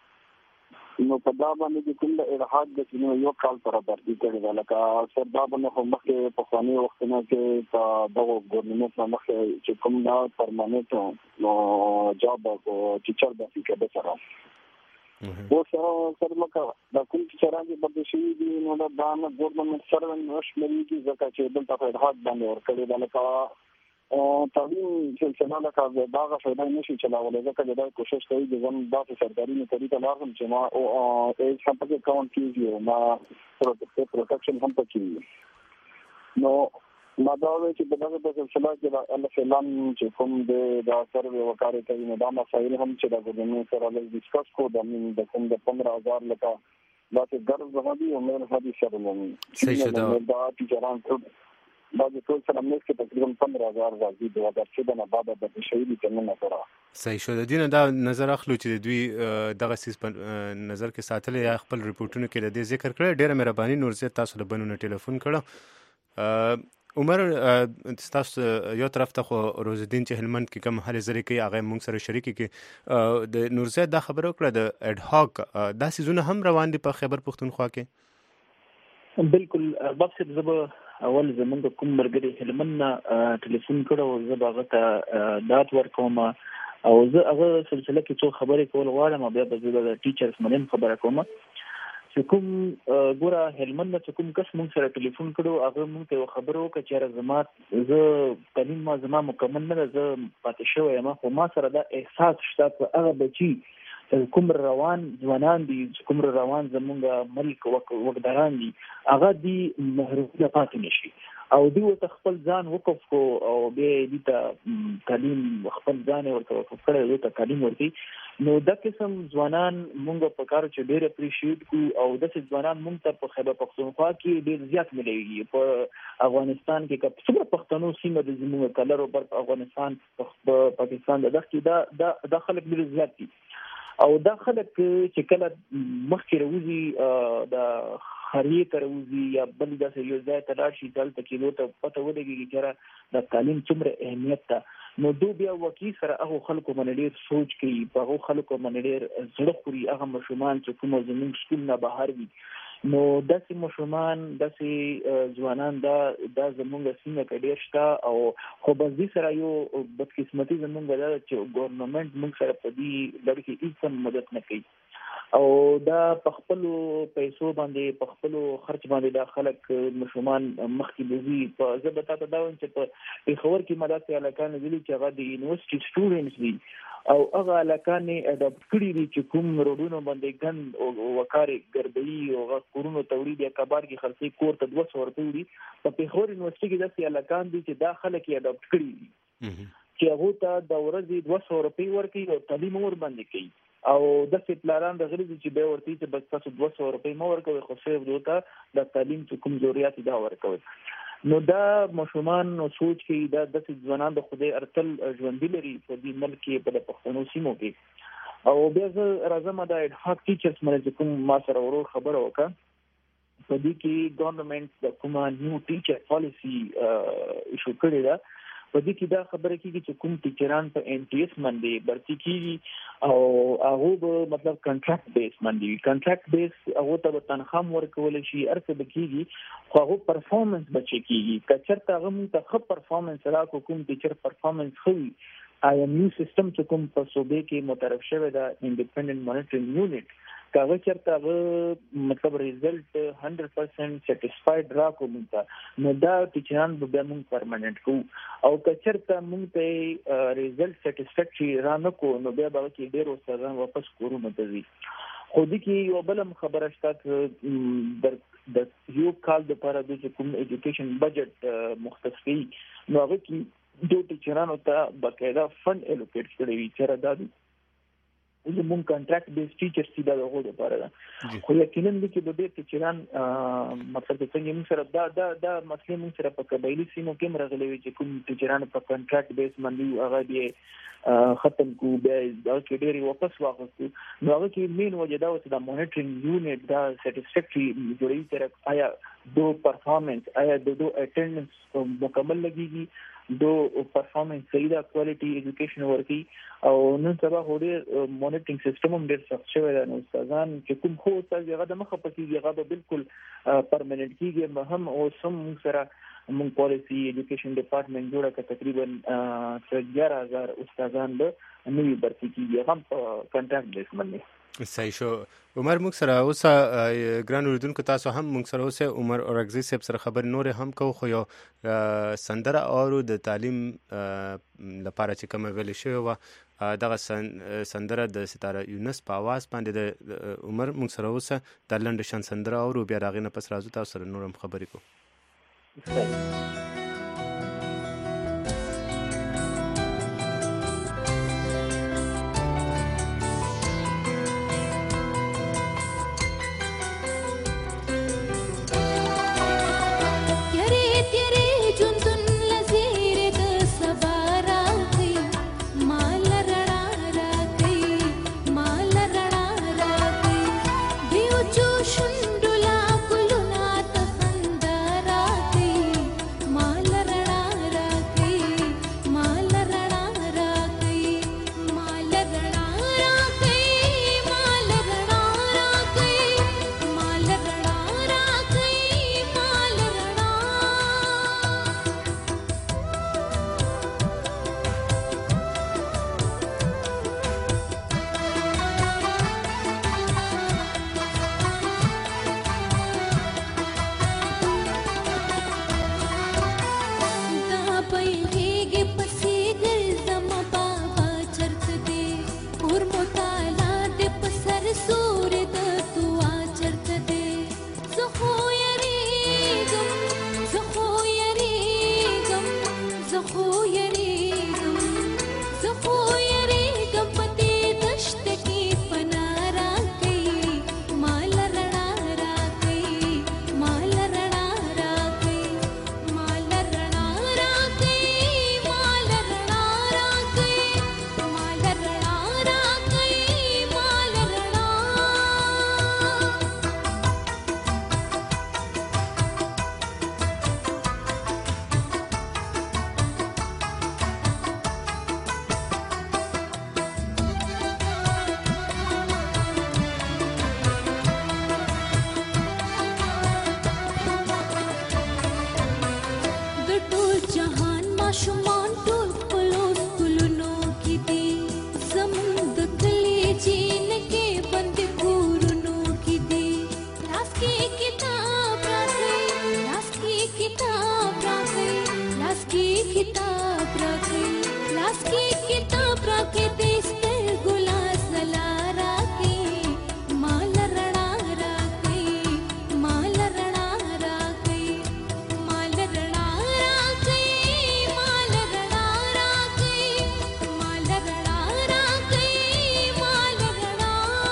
نو په دا باندې کوم د الحاد د کینو یو کال پر درځي کړي لکه سر دا باندې هم مخکې په خواني وختونو کې په دغه ګورنمنت مخکې چې کوم دا پرماننت نو جاب او ټیچر د فکر سره او سره سره لکه دا کوم ټیچران چې په شي دي نو دا د ګورنمنت سره نشمري چې ځکه چې دلته په الحاد باندې ورکړي دا لکه او تعلیم سلسله لکه داغه فایده نشي چلاولای ځکه دا کوشش کوي چې زم داسې سرکاري نکري ته لازم چې ما او ایج هم پکې کاونټ کیږي ما پروټیکشن هم پکې نو ما دا وایي چې دغه د سلسله کې الله فلان چې کوم د سروې وکړي کوي نو دا مسایل هم چې د ګورنمنت سره له ډیسکس کو د من د کوم د پندرہ هزار لکه دا چې ګرځ غوډي او مې هدي سره نو
صحیح شته
دا ټیچران بعض ټول سره موږ کې تقریبا پندرہ هزار راځي د هزار چودہ نه بعد د شهیدي تنه سره
صحیح شو د دینه دا نظر اخلو چې دوی دغه سیس په نظر کې ساتل یا خپل ریپورتونو کې د دې ذکر کړی. ډیره مهرباني نور زه تاسو له بنونه ټلیفون کړم. عمر تاسو یو طرف ته خو روز الدین چې هلمند کې کوم هلې ځلې کوي هغه موږ سره شریک کې د نور زه دا خبره وکړه د اډ هاک دا سیزونه هم روان دي په خیبر پختونخوا کې.
بالکل بس زب اول زمونږ کوم مرګري هلمند ټلیفون کړو زه هغه ته دات ورکوم او زه هغه سلسله کې څو خبرې کول غواړم بیا به زه د ټیچرز منم خبره کوم چې کوم ګوره هلمند چې کوم کس مونږ سره ټلیفون کړو هغه مونږ ته خبرو وکړه چې زما زه تعلیم ما زما مکمل نه زه پاتې شوی یم خو ما سره دا احساس شته هغه بچي کوم روان ځوانان دي کوم روان زمونږ ملک وګداران دي هغه دي محروم پاتې نشي او دوی ته خپل ځان وقف کو او به دې ته تعلیم خپل ځان ورته وقف کړي دوی ته تعلیم ورتي نو د قسم ځوانان مونږ په کار چې ډېر اپریشیټ کو او د ځوانان مونږ ته په خیبر پختونخوا کې ډېر زیات مليږي په افغانستان کې کله څومره پښتنو سیمه د زموږ کلر او پر افغانستان په پاکستان د دغه دا د خلک ډېر زیات دي او دا خلک چې کله مخکې راوځي د خریه تروزی یا بل داسې یو ځای ته راشي دلته کې نو ته پته ولګي چې د تعلیم څومره اهمیت ده نو دو بیا وکی سره هغه خلکو باندې ډېر سوچ کوي په هغه خلکو باندې ډېر زړه خوري هغه ماشومان چې کوم زموږ سکول نه بهر وي نو داسې ماشومان داسې ځوانان دا دا زموږ سیمه کې ډېر شته او خو بس دې سره یو بدقسمتي زموږ دا چې ګورنمنت موږ سره په دې لړ کې هیڅ مدد نه کوي او دا په خپل پیسو باندې په خپل خرچ باندې دا خلک مشومان مخکې بوزي په ضبطه ته دا وایي چې په پیښور کې مدد علاقان دي چې هغه د یونیورسيټي سټوډنټس دي او هغه علاقان اډاپټ کړي دي چې کوم روډونو باندې ګند او وکاري ګرځي او هغه کورونو تولید یا کبار کې خرڅي کور ته دوه سو روپۍ دي په پیښور یونیورسيټي کې داسې علاقان دي چې دا خلک یې اډاپټ کړي دي چې هغه ته د ورځې دوه سو روپۍ ورکړي او تعلیم ور باندې کوي او د فپلاران د غریب چې به ورته چې بس تاسو دوه سو روپۍ مو ورکوي خو صرف دوته د تعلیم چې کوم ضرورت دا ورکوي نو دا مشومان نو سوچ کې دا د ځوانان د خوده ارتل ژوند لري په دې ملک کې په پښتنو سیمو کې او بیا زه راځم د هاک ټیچرز باندې کوم ما سره ورو خبره وکړه په دې کې ګورنمنت د کومه نیو ټیچر پالیسی ایشو کړی دا په دې کې دا خبره کیږي چې کوم ټیچران په ان ټي اس باندې برتي کیږي او هغه به مطلب کنټراکټ بیس باندې کنټراکټ بیس هغه ته تنخواه ورکول شي ارڅ به کیږي خو هغه پرفارمنس بچي کیږي کچرته هغه موږ ته خپ پرفارمنس راکو کوم ټیچر پرفارمنس خوي آی ایم یو سیستم چې کوم په صوبې کې متعارف شوی دا انډیپندنت مانیټرینګ یونټ کاغه چرته مطلب ریزلټ one hundred percent سټیسفاید راکو موږ نو دا ټیچران به موږ پرمننت کو او کچرته موږ ته ریزلټ سټیسفیکټری را نه کو نو بیا به کې ډیر وسره واپس کورو متزي خو دې کې یو بل خبره شته د یو کال د لپاره د کوم ایجوکیشن بجټ مختص کی نو هغه کې دوه ټیچرانو ته باقاعده فند الوکیټ کړی وي چې را دادي زمون کنټراکټ بیس ټیچر سي دا غوډه لپاره ده خو یقینا د کې د دې ټیچران مطلب څنګه موږ سره دا دا دا مسلې موږ سره په قبایلی سیمو کې مرغلي وي چې کوم ټیچران په کنټراکټ بیس باندې هغه دی ختم کو به دا کې ډېری واپس واغستو نو هغه کې مين وجه دا چې دا مانیټرینګ یونټ دا سټیسفیکټری جوړی تر آیا دو پرفارمنس آیا دو دو اټینډنس مکمل لګيږي دو پرفارمنس صحیح دا کوالټي ایجوکیشن ورکی او نن سبا هډیر مانیټرینګ سیستم هم ډیر سخت شوی دی نو استادان چې کوم خو استاد هغه د مخه پکې هغه به بالکل پرمننت کیږي هم او سم سره موږ پالیسی ایجوکیشن ډپارټمنټ جوړه کړه تقریبا یازده هزار استادان به نوی برتی کیږي هم په کنټراکټ بیس باندې
صحیح شو عمر موږ سره اوس ګران اوریدونکو تاسو هم موږ سره اوس عمر اورغزي صاحب سره خبر نور هم کو خو یو سندره او د تعلیم لپاره چې کوم ویل شوی و دغه سندره د ستاره یونس په आवाज باندې د عمر موږ سره اوس د لنډ شان سندره او بیا راغی نه پس راځو تاسو سره نور هم خبرې کو
شندلا ګلونه ته خندا راکې ما किताब राखे लास की किताब राखे लास की किताब राखे देश के गुलास ला राखे माल रणा राखे माल रणा राखे माल रणा राखे माल रणा राखे माल रणा राखे माल रणा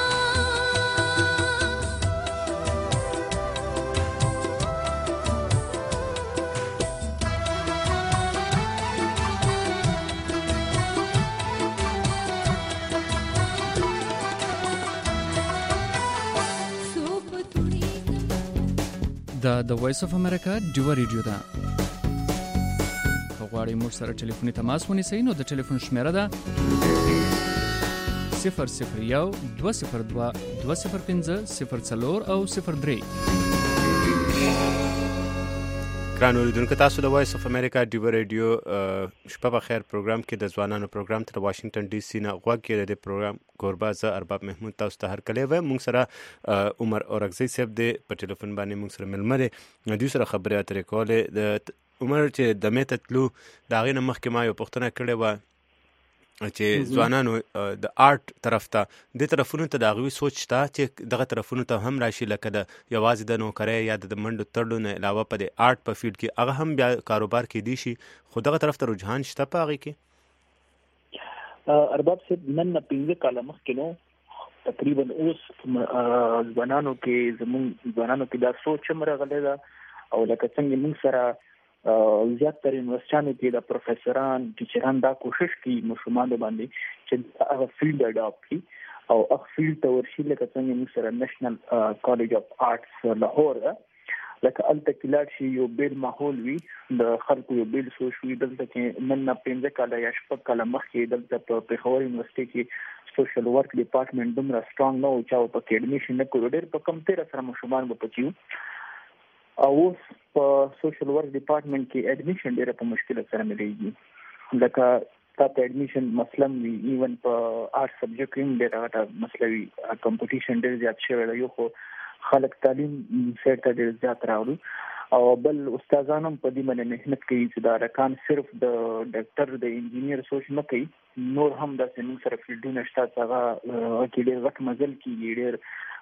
دا د وایس اف امریکا ډیو ریډیو ده. که غواړئ موږ سره ټلیفوني تماس ونیسئ نو د ټلیفون شمیره ده صفر صفر یو دوه صفر دوه دوه صفر پنځه صفر څلور او صفر درې.
ګران اوریدونکو، تاسو د وایس اف امریکا ډیو ریډیو شپه بخیر پروګرام کې د ځوانانو پروګرام ته واشنگټن ډي سي نه غوږ کې د پروګرام کوربه زه ارباب محمود تاسو ته هرکلی وایم. موږ سره عمر اورکزی صاحب دی په ټلیفون باندې موږ سره ملمه دی، دوی سره خبرې اترې کولې. د عمر چې دمې ته تلو د هغې نه مخکې ما یو پوښتنه کړې وه چې ځوانانو د آرټ طرف ته دې طرفونو ته د هغوی سوچ شته چې دغه طرفونو ته هم راشي، لکه د یوازې د نوکرۍ یا د منډو تړلو نه علاوه په د آرټ په فیلډ کې هغه هم بیا کاروبار کیدی شي، خو دغه طرف ته رجحان شته په هغې کې؟
ارباب صاحب نن نه پنځه کاله مخکې نو تقریبا اوس ځوانانو کې زموږ ځوانانو کې دا سوچ هم راغلی ده، او لکه څنګه موږ سره زیاتره یونیورسټیانو کې د پروفیسوران ټیچران دا کوشش کوي ماشومانو باندې چې هغه فیلډ اډاپټ کړي او هغه فیلډ ته ورشي، لکه څنګه موږ سره نیشنل کالج اف آرټس لاهور لکه هلته کې لاړ شي، یو بیل ماحول وي، د خلکو یو بیل سوچ وي. دلته کې نن نه پنځه کاله یا شپږ کاله مخکې دلته په پېښور یونیورسټي کې سوشل ورک ډپارټمنټ دومره سټرانګ نه و، چا پکې ایډمیشن نه کړو، ډېر په کم تېره سره ماشومان به پکې وو. او اوس په سوشل ورک ډپارټمنټ کې ایډمیشن ډېره په مشکل سره ملېږي، لکه تا ته ایډمیشن مثلا وي، ایون په آرټ سبجیکټ کې هم ډېره غټه مسله وي، کمپټیشن ډېر زیات شوی دی. یو خو خلک تعلیم سیر ته ډېر زیات راوړي، او بل استادان هم په دې باندې محنت کوي چې دا رکان صرف د ډاکټر د انجینیر سوچ نه کوي، نور هم داسې موږ سره فیلډونه شته چې هغه کې ډېر غټ مزل کېږي. ډېر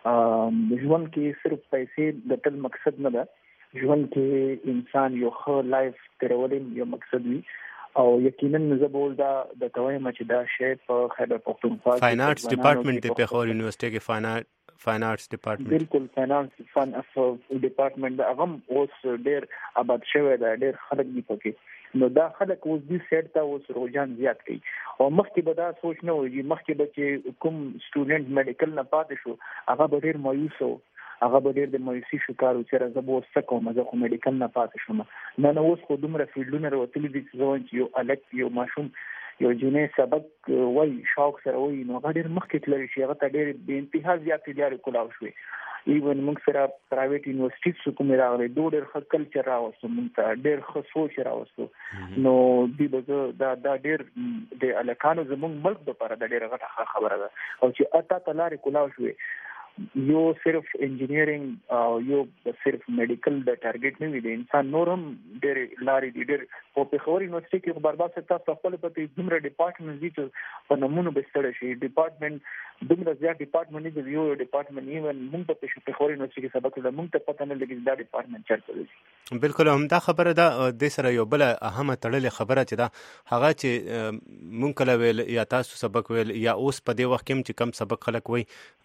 ژوند کې صرف پیسې د تل مقصد نه ده، ژوند کې انسان یو ښه لایف تېرول یو مقصد وي. او یقینا زه به ول دا د توایم چې دا شی په خیبر پختونخوا
فاین آرټس ډپارټمنټ د پېښور یونیورسټي کې فاین فاین آرټس ډپارټمنټ
بالکل فاینانس فن ډپارټمنټ د هغه اوس ډېر آباد شوی دی، ډېر خلک دي پکې. نو دا خلک اوس دې سیټ ته اوس رجحان زیات کوي، او مخکې به دا سوچ نه وي، مخکې به چې کوم سټوډنټ میډیکل نه پاتې شو هغه به ډېر مایوس و، هغه به ډېر د مایوسي شکار و چې زه به اوس څه کوم، زه خو میډیکل نه پاتې شوم. نه نه اوس خو دومره فیلډونه راوتلي دي چې زه وایم چې یو هلک یو ماشوم یو جنې سبق وایي شوق سره وایي نو هغه ډېر مخکې تللی شي، هغه ته ډېر بې انتها زیاتې لارې کولاو شوې. ایون موږ سره پرایویټ یونیورسټیز کومې راغلی، دو ډېر ښه کلچر راوستو، موږ ته ډېر ښه سوچ راوستو. نو دوی به زه دا دا ډېر د هلکانو زموږ ملک دپاره دا ډېره غټه ښه خبره ده، او چې تا ته لارې کولاو شوې. یو صرف انجینیرینګ او یو صرف میډیکل د ټارګټ نه وي، د انسان نور هم ډېر لارې دي. ډېر په پېښور یونیورسټي کې خو برباد صاحب تاسو خپل پته دومره ډپارټمنټ دي چې په نمونو به ستړی شي. ډپارټمنټ دومره زیات ډپارټمنټ دي، یو ډپارټمنټ ایون موږ په پېښور یونیورسټي کې سبق لرو، موږ ته پته نه لګي دا ډپارټمنټ چېرته دی.
بالکل همدا خبره ده. د سره یو بل اهمه تړلې خبره چې دا هغه چې مونږ کله ویل یا تاسو سبق ویل یا اوس په دې وخت کې چې کم سبق خلک وایي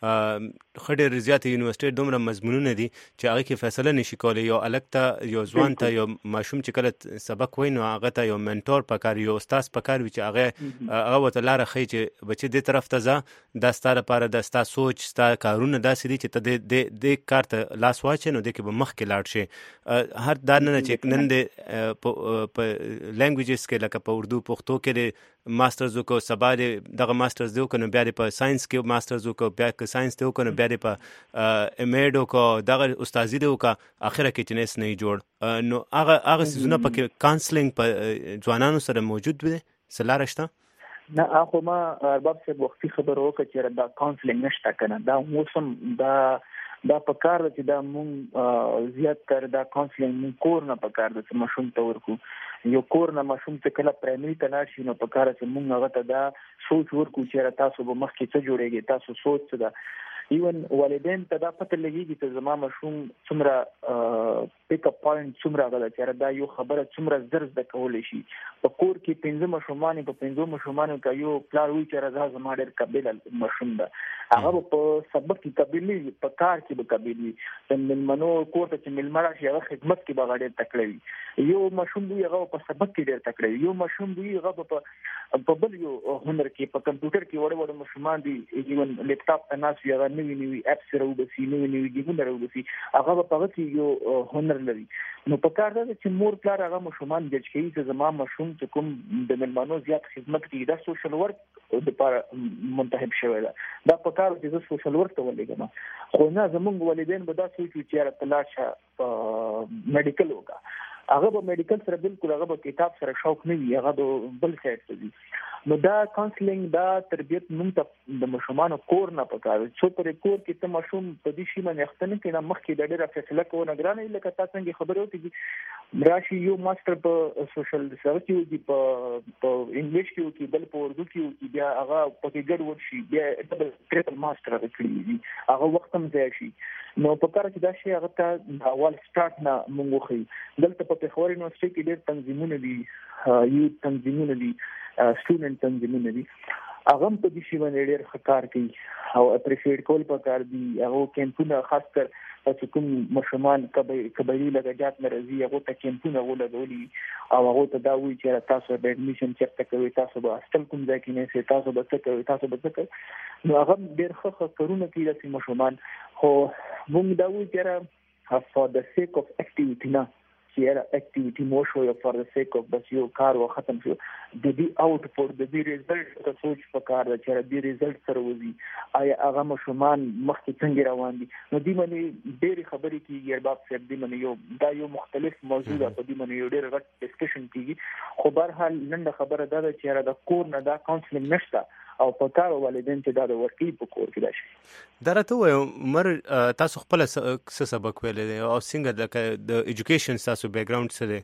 خډېر زیات یونیورسيټي دومره مضمونونه دي چې هغه کې فیصله نشي کولای. یو الګ ته یو ځوان ته یو ماشوم چې کله سبق وایي نو هغه ته یو منټور پکار، یو استاد پکار وي چې هغه هغه وته لار خي چې بچي دې طرف ته ځه، دا ستاره لپاره د ستا سوچ ستا کارونه داسې دي چې ته دې دې کار ته لاس واچې نو دې کې به مخکې لاړ شي. هر دا نه چې نن د په لینګویجز کې لکه په اردو پښتو کې ماسترز وکړو، سبا دې دغه ماسترز دی وکړو، بیا دې په ساينس کې ماسترز وکړو، بیا که ساينس دی وکړو بیا دې په ایم ایډ وکړو، دغه استادي دی وکړه، اخره کې چې نس نه جوړ نو هغه هغه سيزونه پکې کانسلینګ په ځوانانو سره موجود وي. سلاره شته
نه اخو ما ارباب صاحب وختي خبر وکړه چې دا کانسلینګ نشته کنه، دا موسم دا دا په کار چې دا مونږ زیات تر دا کاونسلینګ مونږ کور نه په کار د ماشوم ته ورکو. یو کور نه ماشوم ته کله پرایمري ته لاړ شي نو په کار چې مونږ هغه ته دا سوچ ورکو چې تاسو به مخکې څه جوړیږي، تاسو سوچ څه ده. ایون والدین ته دا پته لګیږي چې زما ماشوم څومره پیک اپ پوینټ څومره غلا چې دا یو خبره څومره زر زده کولای شي. په کور کې پنځه ماشومان په پنځو ماشومانو کې یو پلار وی چې راځه زما ډېر قابل ماشوم ده، هغه په سبق کې قابل وي، په کار کې به قابل وي. د ملمنو کور ته چې ملمړه شي هغه خدمت کې به ډېر تکړه وي. یو ماشوم دی هغه په سبق کې ډېر تکړه وي، یو ماشوم دی هغه په په بل یو هنر کې په کمپیوټر کې وړ وړ ماشومان دي ایون لیپټاپ ته ناس یو نوی نوی اپس راوبسي، نوی نوی ګیمونه راوبسي، هغه په هغه کې یو هنر لري. نو په کار ده چې مور پلار هغه ماشومان جج کوي چې زما ماشوم چې کوم د ملمنو زیات خدمت کوي دا سوشل ورک د لپاره منتخب شوی ده. دا په کار چې زه سوشل ورک ته ولګم، خو نه زمونږ والدین به دا سوچ چې راته میډیکل وکړه. هغه به میډیکل سره بالکل هغه به کتاب سره شوق نه وي، هغه به بل سایډ ته وي. نو دا کاونسلینګ دا تربیت موږ ته د ماشومانو کور نه پکاره څو پر کور کې ته ماشوم په دې شی باندې اختنه کینه مخکې د ډېر فیصله کوو نه ګرانه لکه تاسو څنګه خبرو ته راشي یو ماستر په سوشل سروس کې په په انګلیش کې کې بل په اردو کې بیا هغه په کې ګډ ور شي بیا ډبل ټریپل ماستر راکړي هغه وخت هم ځای شي. نو په کار کې دا شی هغه ته اول سٹارټ نه مونږ خو دلته په پیښور یونیورسيټي کې ډېر تنظیمونه دي، یو تنظیمونه دي، سټوډنټ تنظیمونه دي، هغه په دې شی باندې ډېر ښه کوي او اپریشیټ کول پکار دي. هغه کیمپونه خاص کر چې کوم مشرمان کبایي لګاجات ناراضي هغه ته کیمپونه ولګولي او هغه ته دا وایي چې تاسو به اډمیشن چیرته کوي، تاسو به هاستل کوم ځای کې نه سي، تاسو به څه کوي، تاسو به څه کوي. نو هغه ډېر ښه کارونه کوي چې مشرمان خو موږ دا وایي چې for the sake of activity نه چې را اکټیویټي مو شو یا for the sake of بس یو کار و ختم شو د دې آوټپوټ د دې ریزلټ ته سوچ پکار ده چې د ریزلټ سره وځي آیا هغه مشومان مخکې څنګه روان دي. نو دې باندې ډېری خبرې کیږي ارباب صاحب دې باندې یو دا یو مختلف موضوع ده په دې باندې یو ډېر غټ ډسکشن کیږي. خو بهر حال نن خبره ده چې را د کور نه دا کاونسلینګ نشته او په کار والدین چې دا د ورکی په کور کې راشي.
دا راته وایو مر تاسو خپل څه سبق ویلې او څنګه د ایجوکیشن تاسو بیک ګراوند څه دی؟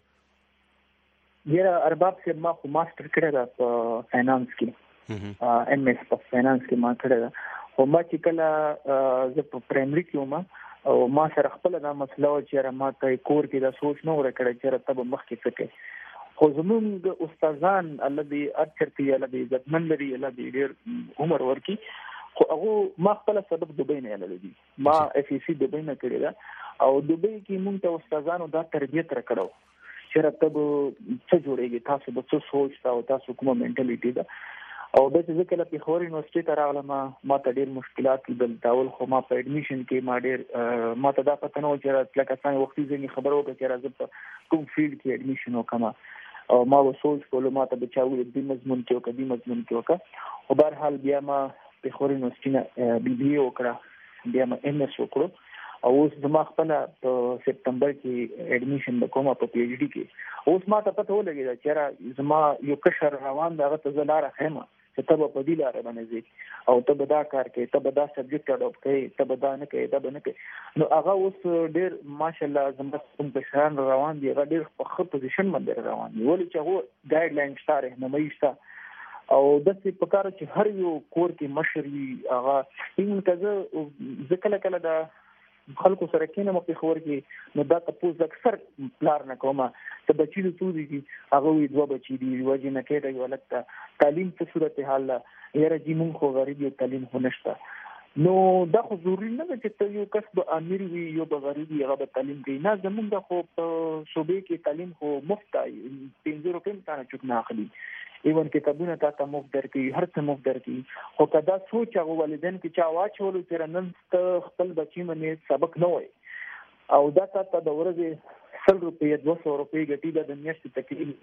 یاره ارباب صاحب ما خو ماستر کړی ده په فاینانس کې، ایم ایس په فاینانس کې ما کړی ده. خو ما چې کله زه په پرایمري کې وم او ما سره خپل دا مسله و چې ما ته کور کې دا سوچ نه ورکړی چې ته به مخکې څه کوي. خو زمونږ استادان الله دې اچرتي الله دې عزتمن لري، الله دې ډېر عمر ورکي، خو هغه ما خپل سبق دوبۍ نه لري، ما اف ای سی دوبۍ نه کړی دا او دوبۍ کې مونږ ته استادانو دا تربیت راکړو چې راته څه جوړیږي، تاسو به څه سوچ او تاسو کومه منټالیټي ده. او د ځکه کله پیښور یونیورسيټي ته راغلم ما ته ډېر مشکلات لیدل. داول خو ما په اډمیشن کې ما ډېر ما ته دا پته نه و چې لکه څنګه وختي ځینې خبرو وکړه چې راځم په کوم فیلډ کې اډمیشن وکړم او ما و سوچ کولو ما ته بچاوي د مضمون کې او کدي مضمون کې وکړه. او بهر حال بیا ما پیښور یونیورسيټي نه بي بي اي وکړه، بیا ما ایم ایس وکړو او اوس زما خپل په سپتمبر کې اډمیشن وکوم په پی ایچ ډي کې. اوس ما ته پته ولګی چې زما یو کشر روان دا غته زلاره خیمه چې ته په دې لار باندې ځې او ته به دا کار کوي، ته به دا سبجیکټ اډاپټ کوي، ته به دا نه کوي، دا به نه کوي. نو هغه اوس ډېر ماشاءالله زما کوم کشران روان دي، هغه ډېر په ښه پوزیشن باندې روان دي ولې چې هغه ګایډ لاین شته، رهنمایي شته او داسې په کار چې هر یو کور کې مشر وي. هغه این کزه زه کله کله دا خلکو سره کینم په خبر کې نو دا تاسو اکثر پلان نه کومه ته بچی د تو دي هغه وي دوه بچی دي وجه نه کېږي ولکه تعلیم په صورت حال یاره جی مونږ خو غریب یو تعلیم خو نشته. نو دا خو ضروري نه ده چې ته یو کس به امیر وي یو به غریب وي هغه به تعلیم کوي، نه زمونږ خو په صوبې کې تعلیم خو مفت دی، پنځه روپۍ هم تانه چوک نه اخلي، ایون کتابونه تا ته مفت درکوي، هر څه مفت درکوي. خو که دا سوچ هغه والدین کې چا واچولو چې نن ته خپل بچي باندې سبق نه وایي او دا تا ته د ورځې سل روپۍ دوه سوه روپۍ ګټي دا د میاشتې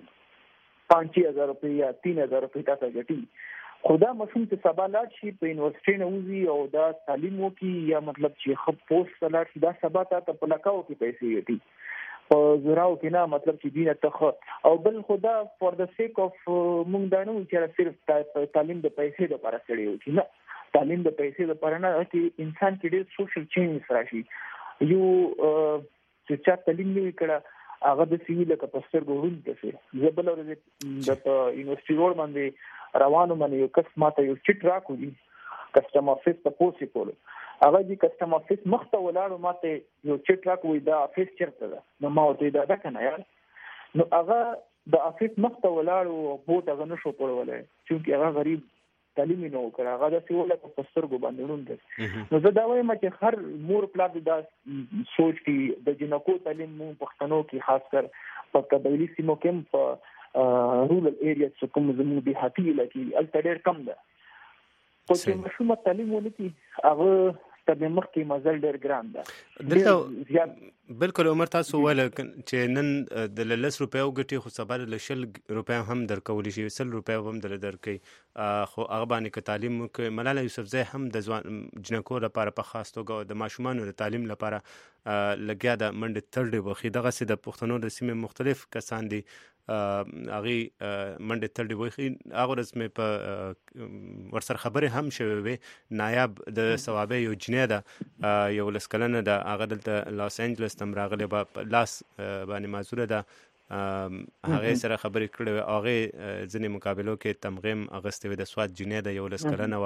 تقریبا پانچ هزار روپۍ یا تین هزار روپۍ تا ته ګټي. خو دا ماشوم چې سبا لاړ شي په یونیورسيټي نه وځي او دا تعلیم وکړي یا مطلب چې ښه پوسټ ته لاړ شي دا سبا تا ته په لکاو کې پیسې ګټي، په زراو کې نه مطلب چې دینه ته او بل خدا فور د سیک اف مونږ دا نه چې صرف تعلیم د پیسې لپاره سړی وي، نه تعلیم د پیسې د پرنه کې انسان کې ډېر سوشل چینج راشي. یو چې چا تعلیم نه کړه هغه د سیویل کا پستر ګورون دسه زبل ور د یونیورسيټي روډ باندې روانو باندې یو کس ماته یو چټ راکوي کسٹمر افیس ته پوسی کولو هغه چې کسٹمر افیس مخته ولاړو ماته یو چټ راکوي دا افیس چیرته ده نو ما ورته دا ده کنه یار نو هغه د افیس مخته ولاړو بوت هغه نشو کولای چې هغه غریب تعلیم نه وکړه هغه د سیوله په پسترګو باندې روند نو زه دا وایم چې هر مور پلار دا سوچ کې د جنکو تعلیم مو پښتنو کې خاص کر په قبایلی سیمو کې په رورل ایریا چې کوم زموږ د هاتي لکه الټډر کم ده خو چې مشومه تعلیم ونکي هغه تبه مخکې مزل ډېر ګران ده
دلته بالکل عمر تاسو ول چې نن د لس روپیو ګټي خو صبر ل شل روپیا هم درکول شي سل روپیا هم در درکې خو هغه باندې ک تعلیم ک ملاله یوسفزئی هم د ځوان جنکو لپاره په خاص توګه د ماشومان د تعلیم لپاره لګیا د منډه تړډه وخی دغه سي د پښتنو د سیمه مختلف کسان دي اغه منډه تړډه وخی هغه رسمه په ورسره خبره هم شوه وي نایب د ثوابه یو جنې ده یو لسکلنه د هغه د لاس انجلس تم راغله په لاس باندې معذوره ده هغه سره خبرې کړې هغه ځنې مقابلو کې تمغیم اغستې د سواد جنې د یو لسکلنه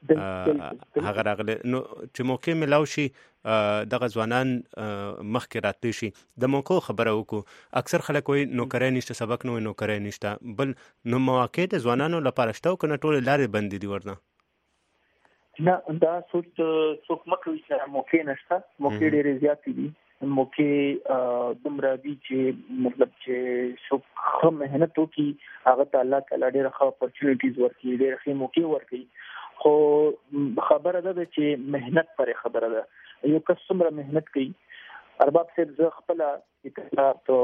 و هغه راغله نو چې موقع ملاو شي دغه ځوانان مخکې راتلی شي د موقع خبره وکړو اکثر خلک وایي نوکرای نشته سبق نه وي نوکرای نشته بل نو مواقع د ځوانانو لپاره شته او کنه ټول لارې بندې دي ورنه
نه دا سوچ څوک مکه چې موقع نشته موقع ډېرې زیاتې دي موقع دومره دي چې مطلب چې څوک هم مهنت وکړي هغه ته الله تعالی ډېر ښه اپورچونټیز ورکړي ډېر ښه موقع ورکړي خو خبره ده چې مهنت پر خبره ده یو کس څومره مهنت کوي ارباب صاحب زه خپل اطلاع ته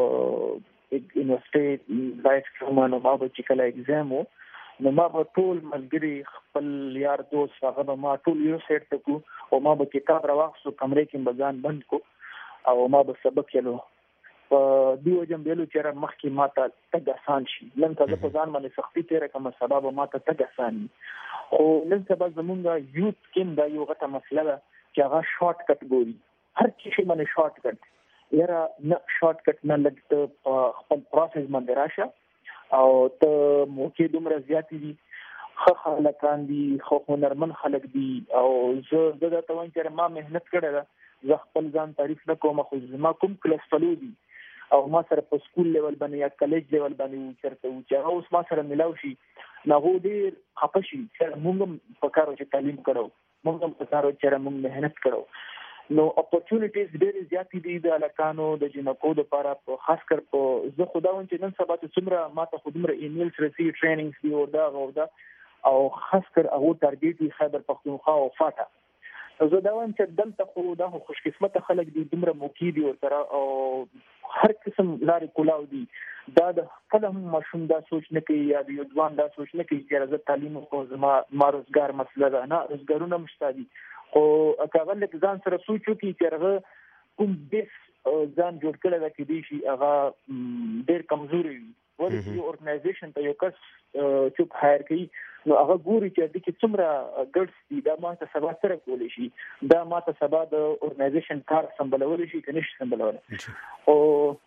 یونیورسيټي لایف کې مانو ما به چې کله ایگزام وو نو ما به ټول ملګري خپل یار دوست هغه ما ټول یو سیټ تکو او ما به کتاب راوښو کمرې کې بزان بند کو او ما به سبق یلو په دیو جام بیلو چې مخکې ماته تګ آسان شي لن ته په ځان باندې سختي تیر کوم سبب ماته تګ آسان او نن سبا زمونږ یوت کې دا یو غټه مسله ده چې هغه شارټ کټ ګوري هر څه باندې شارټ کټ یاره نه شارټ کټ نه لګته خپل پروسس باندې راشه او ته موقع دومره زیاتې دي خو خلکان دي خو هنرمن خلک دي او زه د تا وایي چې ما مهنت کړې ده زه خپل ځان تعریف نه کوم خو زما کوم کلاس فلو دي او ما سره په سکول لیول باندې یا کالج لیول باندې چرته و چې اوس ما سره ملاو شي نو ډېر خپشي چې موږ په کارو چې تعلیم کړو موږ په کارو چې موږ مهنت کړو نو اپورچونټیز ډېر زیاتې دي د الکانو د جنکو د لپاره په خاص کر په زه خداون چې نن سبا ته څومره ما ته خودمره ایمیلز رسي ټریننګز دی او دا او دا او خاص کر هغه ټارګټ خیبر پختونخوا او فاټا زه دا وایم چې دلته خو دا خوش قسمت خلک دي دومره موقع دي ورته او هر قسم لارې کولاو دي دا د خپل هم مشوم دا سوچ نه کوي یا د یو ځوان دا سوچ نه کوي چې زه تعلیم کوم ما ما روزګار مسله ده نه روزګارونه مشته دي او هغه لکه ځان سره سوچ وکړي چې هغه کوم بیس ځان جوړ کړی دا کې دي شي هغه ډېر کمزوري وي ولې یو ارګنایزیشن ته یو کس چې هایر کوي نو هغه ګوري چې د کې څومره ګډس دي دا ما ته سبا سره کولی شي دا ما ته سبا د ارګنایزیشن کار سمبلول شي کني سمبلول او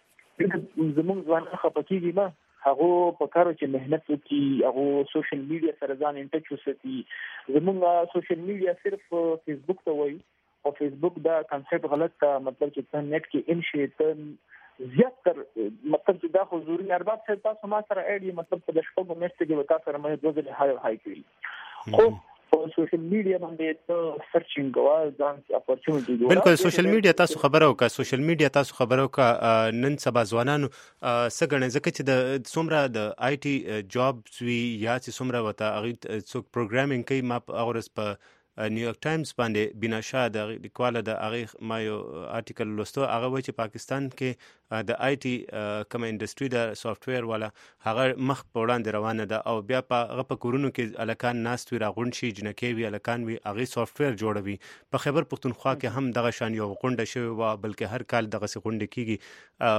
زموږ ځوان خپکیږي ما هغه په کارو چې مهنت وکړي هغه سوشل میډیا سره ځان ان ټچ وساتي زموږ سوشل میډیا صرف فیسبوک ته وایي او فیسبوک دا کنسپټ غلط تا مطلب چې ته نیټ کې ان شي ته زیات تر مطلب چې دا حضوري ارباب څخه تاسو ما سره اډي مطلب په دشکو میسته کې وتا سره مې دوه ځله هاي هاي کړی خو په سوشل میډیا باندې ته سرچینګ کوه ځان اپورچونټی ګوره
بالکل سوشل میډیا تاسو خبرو کا سوشل میډیا تاسو خبرو کا نن سبا ځوانانو سګنه ځکه چې د څومره د آی ټي جابز وی یا چې څومره وتا هغه څوک پروګرامینګ کوي ما اورس په نیویارک ټایمز باندې بنا شاه د لیکواله د هغه ما یو آرټیکل لوستو هغه وایي چې پاکستان کې د آی ټي کوم انډستری د سافټویر والا هغه مخ په وړاندې روانه ده او بیا په هغه په کورونو کې الکان ناست وي راغونډ شي جنکې وي الکان وي هغه سافټویر جوړوي په خیبر پختونخوا کې هم دغه شان یو غونډه شوی و بلکې هر کال دغه څه غونډه کیږي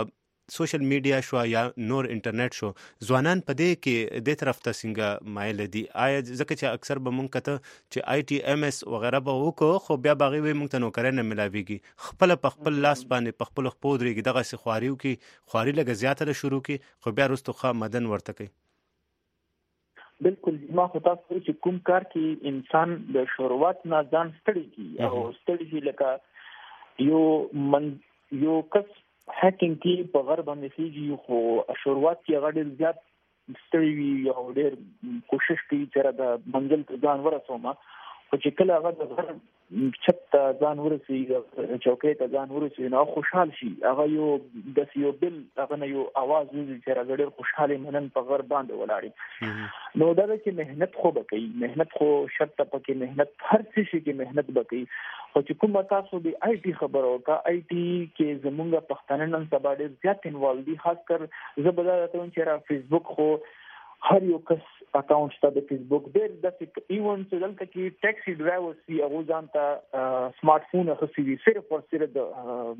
سوشل میډیا شو یا نور انټرنیټ شو ځوانان په دې کې د طرف ته څنګه مایل دي آیا ځکه چې اکثر به مونږ کته چې آی ټي ایم اس وغیرہ به وکړو خو بیا باغې وي مونږ ته نوکرۍ نه ملاويږي خپل په خپل لاس باندې په خپل خپل درېږي دغه سي خواریو کې خواري لګ زیاته شروع کی خو بیا وروسته خو مدن ورته کوي
بالکل ما خو تاسو چې کوم کار کې انسان د شروعات نه ځان ستړي کی او ستړي کی لکه یو من یو کس هکینګ کې په غرب باندې کیږي خو شروعات کې غړي زیات ستړي وي او ډېر کوشش کوي چې د منزل ته ځان ورسوم خو چې کله هغه د غرب چت ځان ورسي چوکۍ ته ځان ورسي نو خوشحال شي هغه یو د یو بل هغه یو आवाज وزي چې راغړي خوشاله منن په غرب باندې ولاړی نو دا چې مهنت خو بکې مهنت خو شرط پکې مهنت هر څه شي کې مهنت بکې خو چې کوم تاسو د آی ټي خبرو کا آی ټي کې زمونږ پښتانه نن سبا ډېر زیات انوالو دي خاص کر زبردست چې را فیسبوک خو هر یو کس اکاونټ ته د فیسبوک ډېر د ایون چې دلته کې ټیکسي ډرایور سی هغه ځان ته سمارټ فون خصوصي دي صرف او صرف د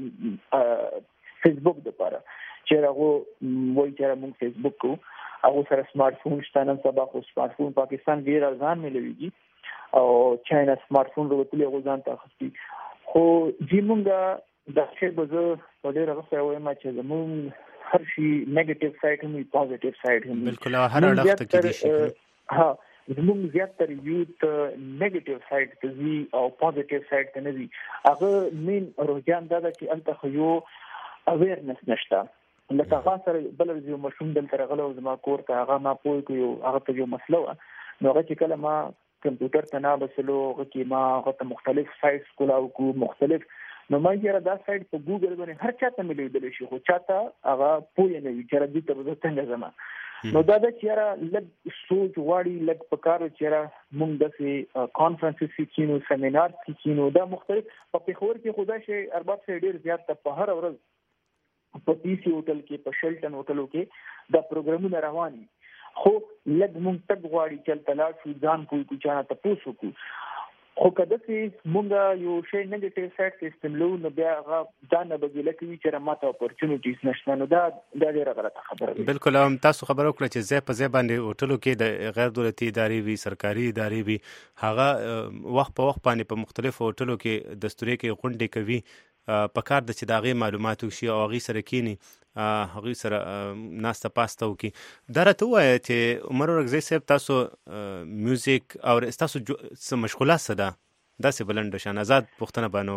فیسبوک لپاره چې هغه وایي چې موږ فیسبوک کو هغه سره سمارټ فون شته نن سبا خو سمارټ فون پاکستان ډېر ارزان ملويږي او چاینا سمارټ فون وروتلی هغه ځان ته خصوصي خو جی موږ د څه بزو په ډېر هغه وایم چې زموږ هر شي نیگیټیو سایډ هم پوزټیو سایډ هم
بالکل هر اړخ ته کې دي شي
ها زموږ زیاتره یوت نیگیټیو سایډ ته وی او پوزټیو سایډ ته نه وی هغه مين رجحان دا چې انت خو یو اویرنس نشته لکه خاصه بل یو مشوم دل تر غلو زما کور ته هغه ما پوي کوي هغه ته یو مسله نو هغه چې کله ما کمپیوټر ته نه بسلو هغه کې ما هغه مختلف سایټس کولاو کو مختلف نو ما یې دا سایت په ګوګل باندې هر چاته مليدل شي خو چاته هغه پوهه نه وي چې را دي ته څنګه زما نو دا د چیرې لږ سوچ واړی لږ پکارو چیرې مونږ د سي کانفرنسز کینو سیمینار کینو دا مختلف په پیښور کې خدای شي ارباب سي ډیر زیات په هر ورځ په پی سي هوټل کې په شلټن هوټلو کې دا پروګرامونه رواني خو لږ مونږ تک واړی چل تلاش ځان کوی کو چانه تاسو کو خو کله چې مونږ یو شی نیگیټیو سایډ کې استعمالو نو بیا هغه دا نه بدله کوي چې ماته اپورچونټیز نشته نو دا د ډیره غلطه خبره ده
بالکل هم تاسو خبرو کړئ چې زه په ځای باندې هوټلو کې د غیر دولتي ادارې وي سرکاري ادارې وي هغه وخت په وخت باندې په مختلفو هوټلو کې دستوري کې غونډې کوي په کار د چې داغه معلومات وشي او هغه سره کینی هغه سره ناسته پاسته وکي درته وایي چې عمر ورغزي صاحب تاسو میوزیک او تاسو څه مشغوله سده داسې بلند شان آزاد پښتنه باندې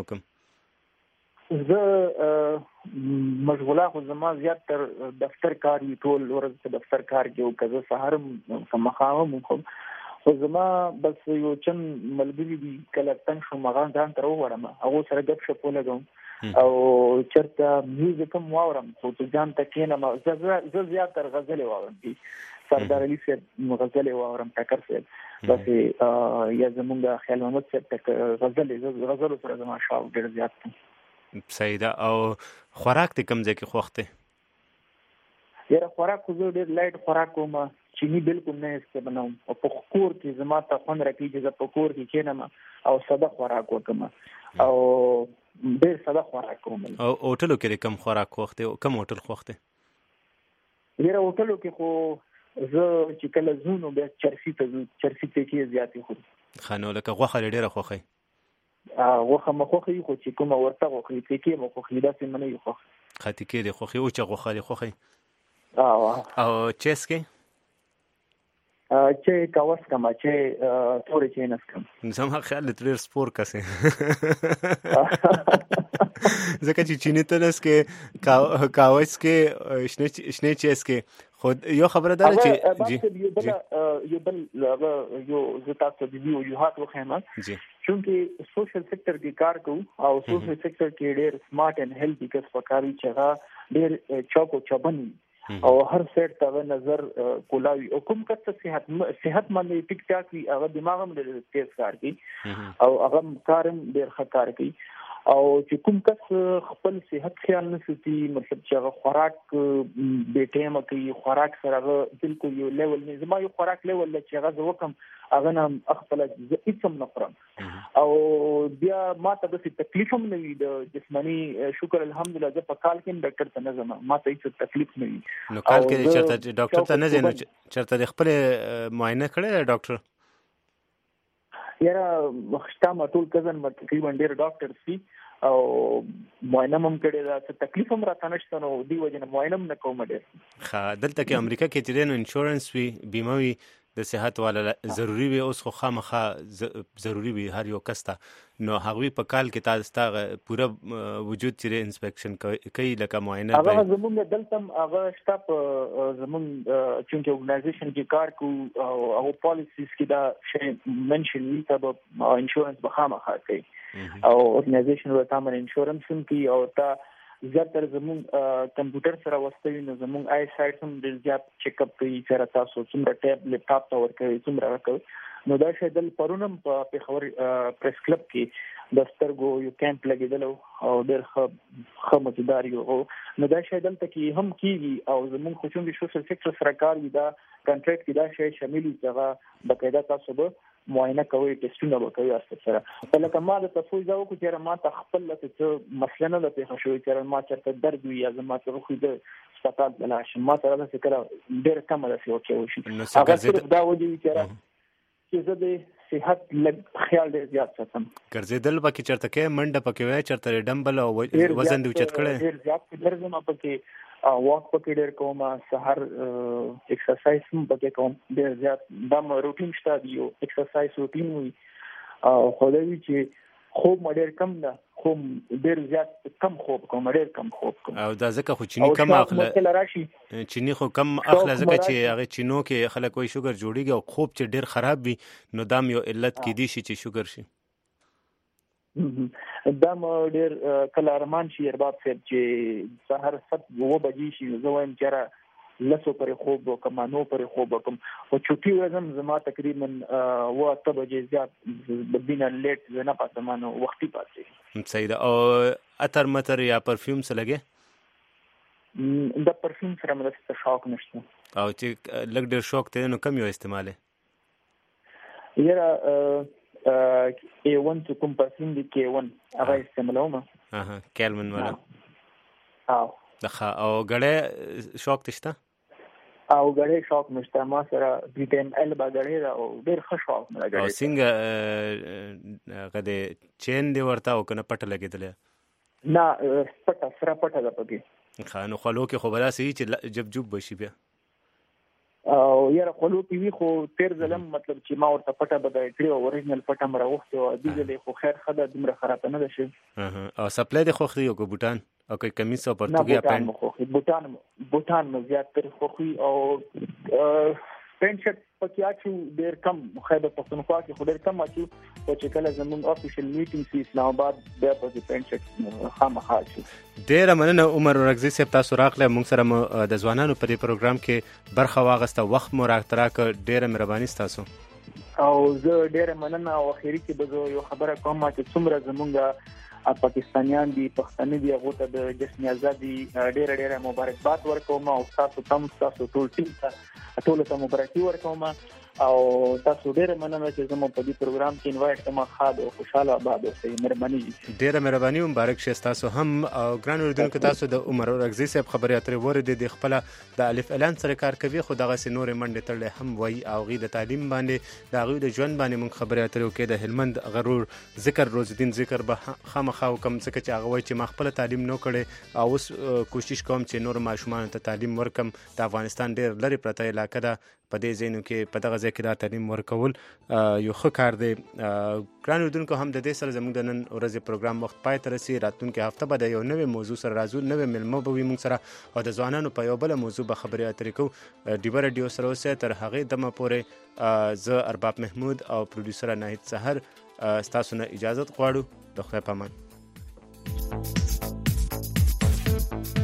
وکم
زه مشغوله خو زما زیات تر دفتر کار یې ټول ورځ دفتر کار کې او کزه سهار سمخاوم خو خو زما بس یو چن ملګری دي کله تنگ شو مغان ځان تر وړم هغه سره غب شپ ولګم او چرته میوزیک هم واورم خو ځان ته کینم زه زیات تر غزل واورم دي سردار علي صاحب غزل واورم ټکر صاحب بس یا زمونږ خیال محمد صاحب غزل غزل سره زما شاو ډیر زیات
سیدا او خوراک ته کم ځای کې خوخته
یاره خوراک خو ډیر لایټ خوراک کوم چینی بالکل نه استعمالوم او په کور کې زما ته خوند راکړي چې په کور کې کینم او ساده خوراک وکم او ډیر ساده خوراک کوم
او هوټلو کې کم خوراک خوخته کم هوټل خوخته
یاره هوټلو کې خو زه چې کله زونو بیا چرسی ته چرسی ته کې زیاتې خورم
خانو لکه غوخه ډیره خوخه
غوخه مخوخه خو چې کومه ورته غوخه کې مخوخه دا سم نه یو خوخه
خاطی کې د خوخه او چې غوخه خوخه
او
او چیس کې
چې کاوس کما چې تورې چې نسکم
زما خیال تر سپور کسه ځکه چې چینی تلس کې کاوس کې شنه شنه چیس کې خود یو خبره ده چې
جی یو بل یو زتا ته دی یو یو هات وخمه
جی
چونکه سوشل سېکټر کې کار کوو او سوشل سېکټر کې ډېر سمارټ اند هیلثي کس پکاري چې هغه ډېر چوکو چبن او هر سیټ ته نظر کولاوي او کوم کڅ صحت صحت باندې ټیک ټاک وي هغه دماغ هم ډېر تیز کار کوي او هغه کارم ډېر ښه کار کوي او چې کوم کس خپل صحت خیال نه ساتي مطلب چې هغه خوراک به ټیمه کوي خوراک سره بالکل یو لیول نه زما یو خوراک لیول چې هغه زه وکم هغه نه خپل هیڅ هم نه خورم او بیا ما ته د تکلیف هم نه وي د جسماني شکر الحمدلله زه په کال کې ډاکټر ته نه ځم ما ته هیڅ تکلیف نه وي
نو کال کې چرته ډاکټر ته نه ځې نو چرته خپل معاینه کړی ډاکټر
یاره مخشتا ما ټول کزن ما تقریبا ډیر ډاکټر سي او معاینه هم کړی دا څه تکلیف هم راته نشته نو دی وجه نه معاینه هم نه کوم ډیر
ښه دلته کې امریکا کې چې نو انشورنس وي بیمه وي د صحت والا ضروری وي اوس خو خامخا ضروری وي هر یو کس ته نو هغوی په کال کې تاسو ته پوره وجود چې انسپیکشن کوي لکه معاینه
هغه زمونږ دلته هغه شته په زمونږ چې اورګنایزیشن کې کار کوو او هغه پالیسیز کې دا شی منشن وي ته انشورنس به خامخا کوي او اورګنایزیشن ورته هم انشورنس هم کوي او تا زیاتره زمونږ کمپیوټر سره وستوي نو زمونږ آی سایټ هم ډېر زیات چیک اپ کوي چې تاسو څومره ټیب لیپټاپ ته ورکوي څومره راکوي نو دا شی دل پرونم په پیښور پریس کلب کې د سترګو یو کیمپ لګیدل او ډېر ښه ښه مزیدار یو نو دا شی دلته کې هم کیږي او زمونږ خو چې سوشل سیکټر سره کار وي دا کنټریکټ کې دا شی شامل وي چې هغه باقاعده تاسو به معاینه کوي ټیسټونه به کوي تاسو سره لکه ما د تفویض او کو چې ما ته خپل څه مسله نه ده پیښه شوې چې ما چرته درد وي یا زما ته خو د سپټال بلاشم ما ته راځي کړه ډېر کم ده چې وکړو شي هغه صرف دا وایي چې چې زه د صحت لږ خیال دې زیات ساتم
ګرځېدل پکې چرته کې منډه پکې وای چرته ډمبل او وزن دې اوچت کړي
ډېر زیات ګرځم پکې واک پکې ډېر کوم سحر ایکسرسایز هم پکې کوم ډېر زیات دا مې روټین شته دی یو ایکسرسایز روټین وي او خو دا وی چې خوب مې ډېر کم ده خو ډېر زیات کم خوب کوم ډېر کم خوب کوم
او دا ځکه خو چینی کم اخله چینی خو کم اخله ځکه چې هغه چینو کې خلک وایي شوګر جوړیږي او خوب چې ډېر خراب وي نو دا یو علت کې دی شي چې شوګر شي
دا مې ډېر کله ارمان شي ارباب صاحب چې سحر سات و بجې شي زه وایم چې لسو پر خوب وکم نو پر خوب وکم او چوټي ورځم زما تقریبا و اته بجې زیات بدینه لیټ زنه پاتمانو وختي پاتې
صحیح ده او اتر متر یا پرفیوم څه
لګي دا پرفیوم سره مې څه شوق نشته
او چې لګ ډېر شوق ته نو کم یو استعماله
یاره ای ون چې کوم پرفیوم دی کې ون هغه استعمالوم
اها کیلمن ولا
او
دغه او غړې شوق تشته
او غړې شوق نشته ما سره بي ټي ام ال با غړې او ډېر ښه شوق مې لګړې
او څنګه غدې چین دی ورته او کنه پټ لګیدل
نه پټه سره پټه ده پکې
خانو خلو کې خبره سي چې جب جوب بشي بیا
او یاره خلو پی وی خو تیر ظلم مطلب چې ما ورته پټه بدای کړی او اوریجنل پټه مره وخت او دې دې خو خیر خدای دمره خراب نه ده شي
او سپلای د خوخري او بوتان او کوي کمیس او پرتګیا پاند
بوتان بوتان مې زیات تر خوخي او پینټ شرټ پکې اچو ډېر کم خیبر پختونخوا کې خو ډېر کم اچو او چې کله زموږ افیشل میټینګ سی اسلام آباد بیا په پینټ شرټ خامخا اچو
ډېر مننه عمر ورغزي صاحب تاسو راغله موږ سره د ځوانانو په دې پروګرام کې برخه واغسته وخت مو راکتراک ډېر مهرباني تاسو
او زه ډېر مننه او اخیری کې به یو خبره کوم چې څومره زموږ پاکستانیان دي پښتني دي هغه ته د جشن ازادي ډېر ډېر مبارکباد ورکوم او تاسو تم تاسو ټول ټیم ته ټول ته مبارکي ورکوم او تاسو ډېر مننه چې زموږ په دې پروګرام کې انوایټ کما خاد او خوشاله آباد اوسئ مهرباني
ډېر مهرباني مبارک شه تاسو هم او ګران اوریدونکو تاسو د عمر ورغزي صاحب خبري اترې ورته د خپل د الف اعلان سره کار کوي خو دغه سينور منډه تړل هم وای او غي د تعلیم باندې د غي د ژوند باندې مون خبري اترې کې د هلمند غرور ذکر روزدین ذکر به خامخا کوم څه چې هغه وای چې ما خپل تعلیم نو کړي او اوس کوشش کوم چې نور ماشومان ته تعلیم ورکم د افغانستان ډېر لري پرته علاقه ده په دې ځینو کې په دغه ځای کې دا تعلیم ورکول یو ښه کار دی ګران اوریدونکو هم د دې سره زموږ د نن ورځې پروګرام وخت پای ته رسي راتلونکي هفته به د یو نوې موضوع سره راځو نوې ملمه به وي موږ سره او د ځوانانو په یو بله موضوع به خبرې اترې کوو ډیبه راډیو سره اوسئ تر هغې دمه پورې زه ارباب محمود او پروډیوسره ناهید سحر ستاسو نه اجازت غواړو د خدای په امان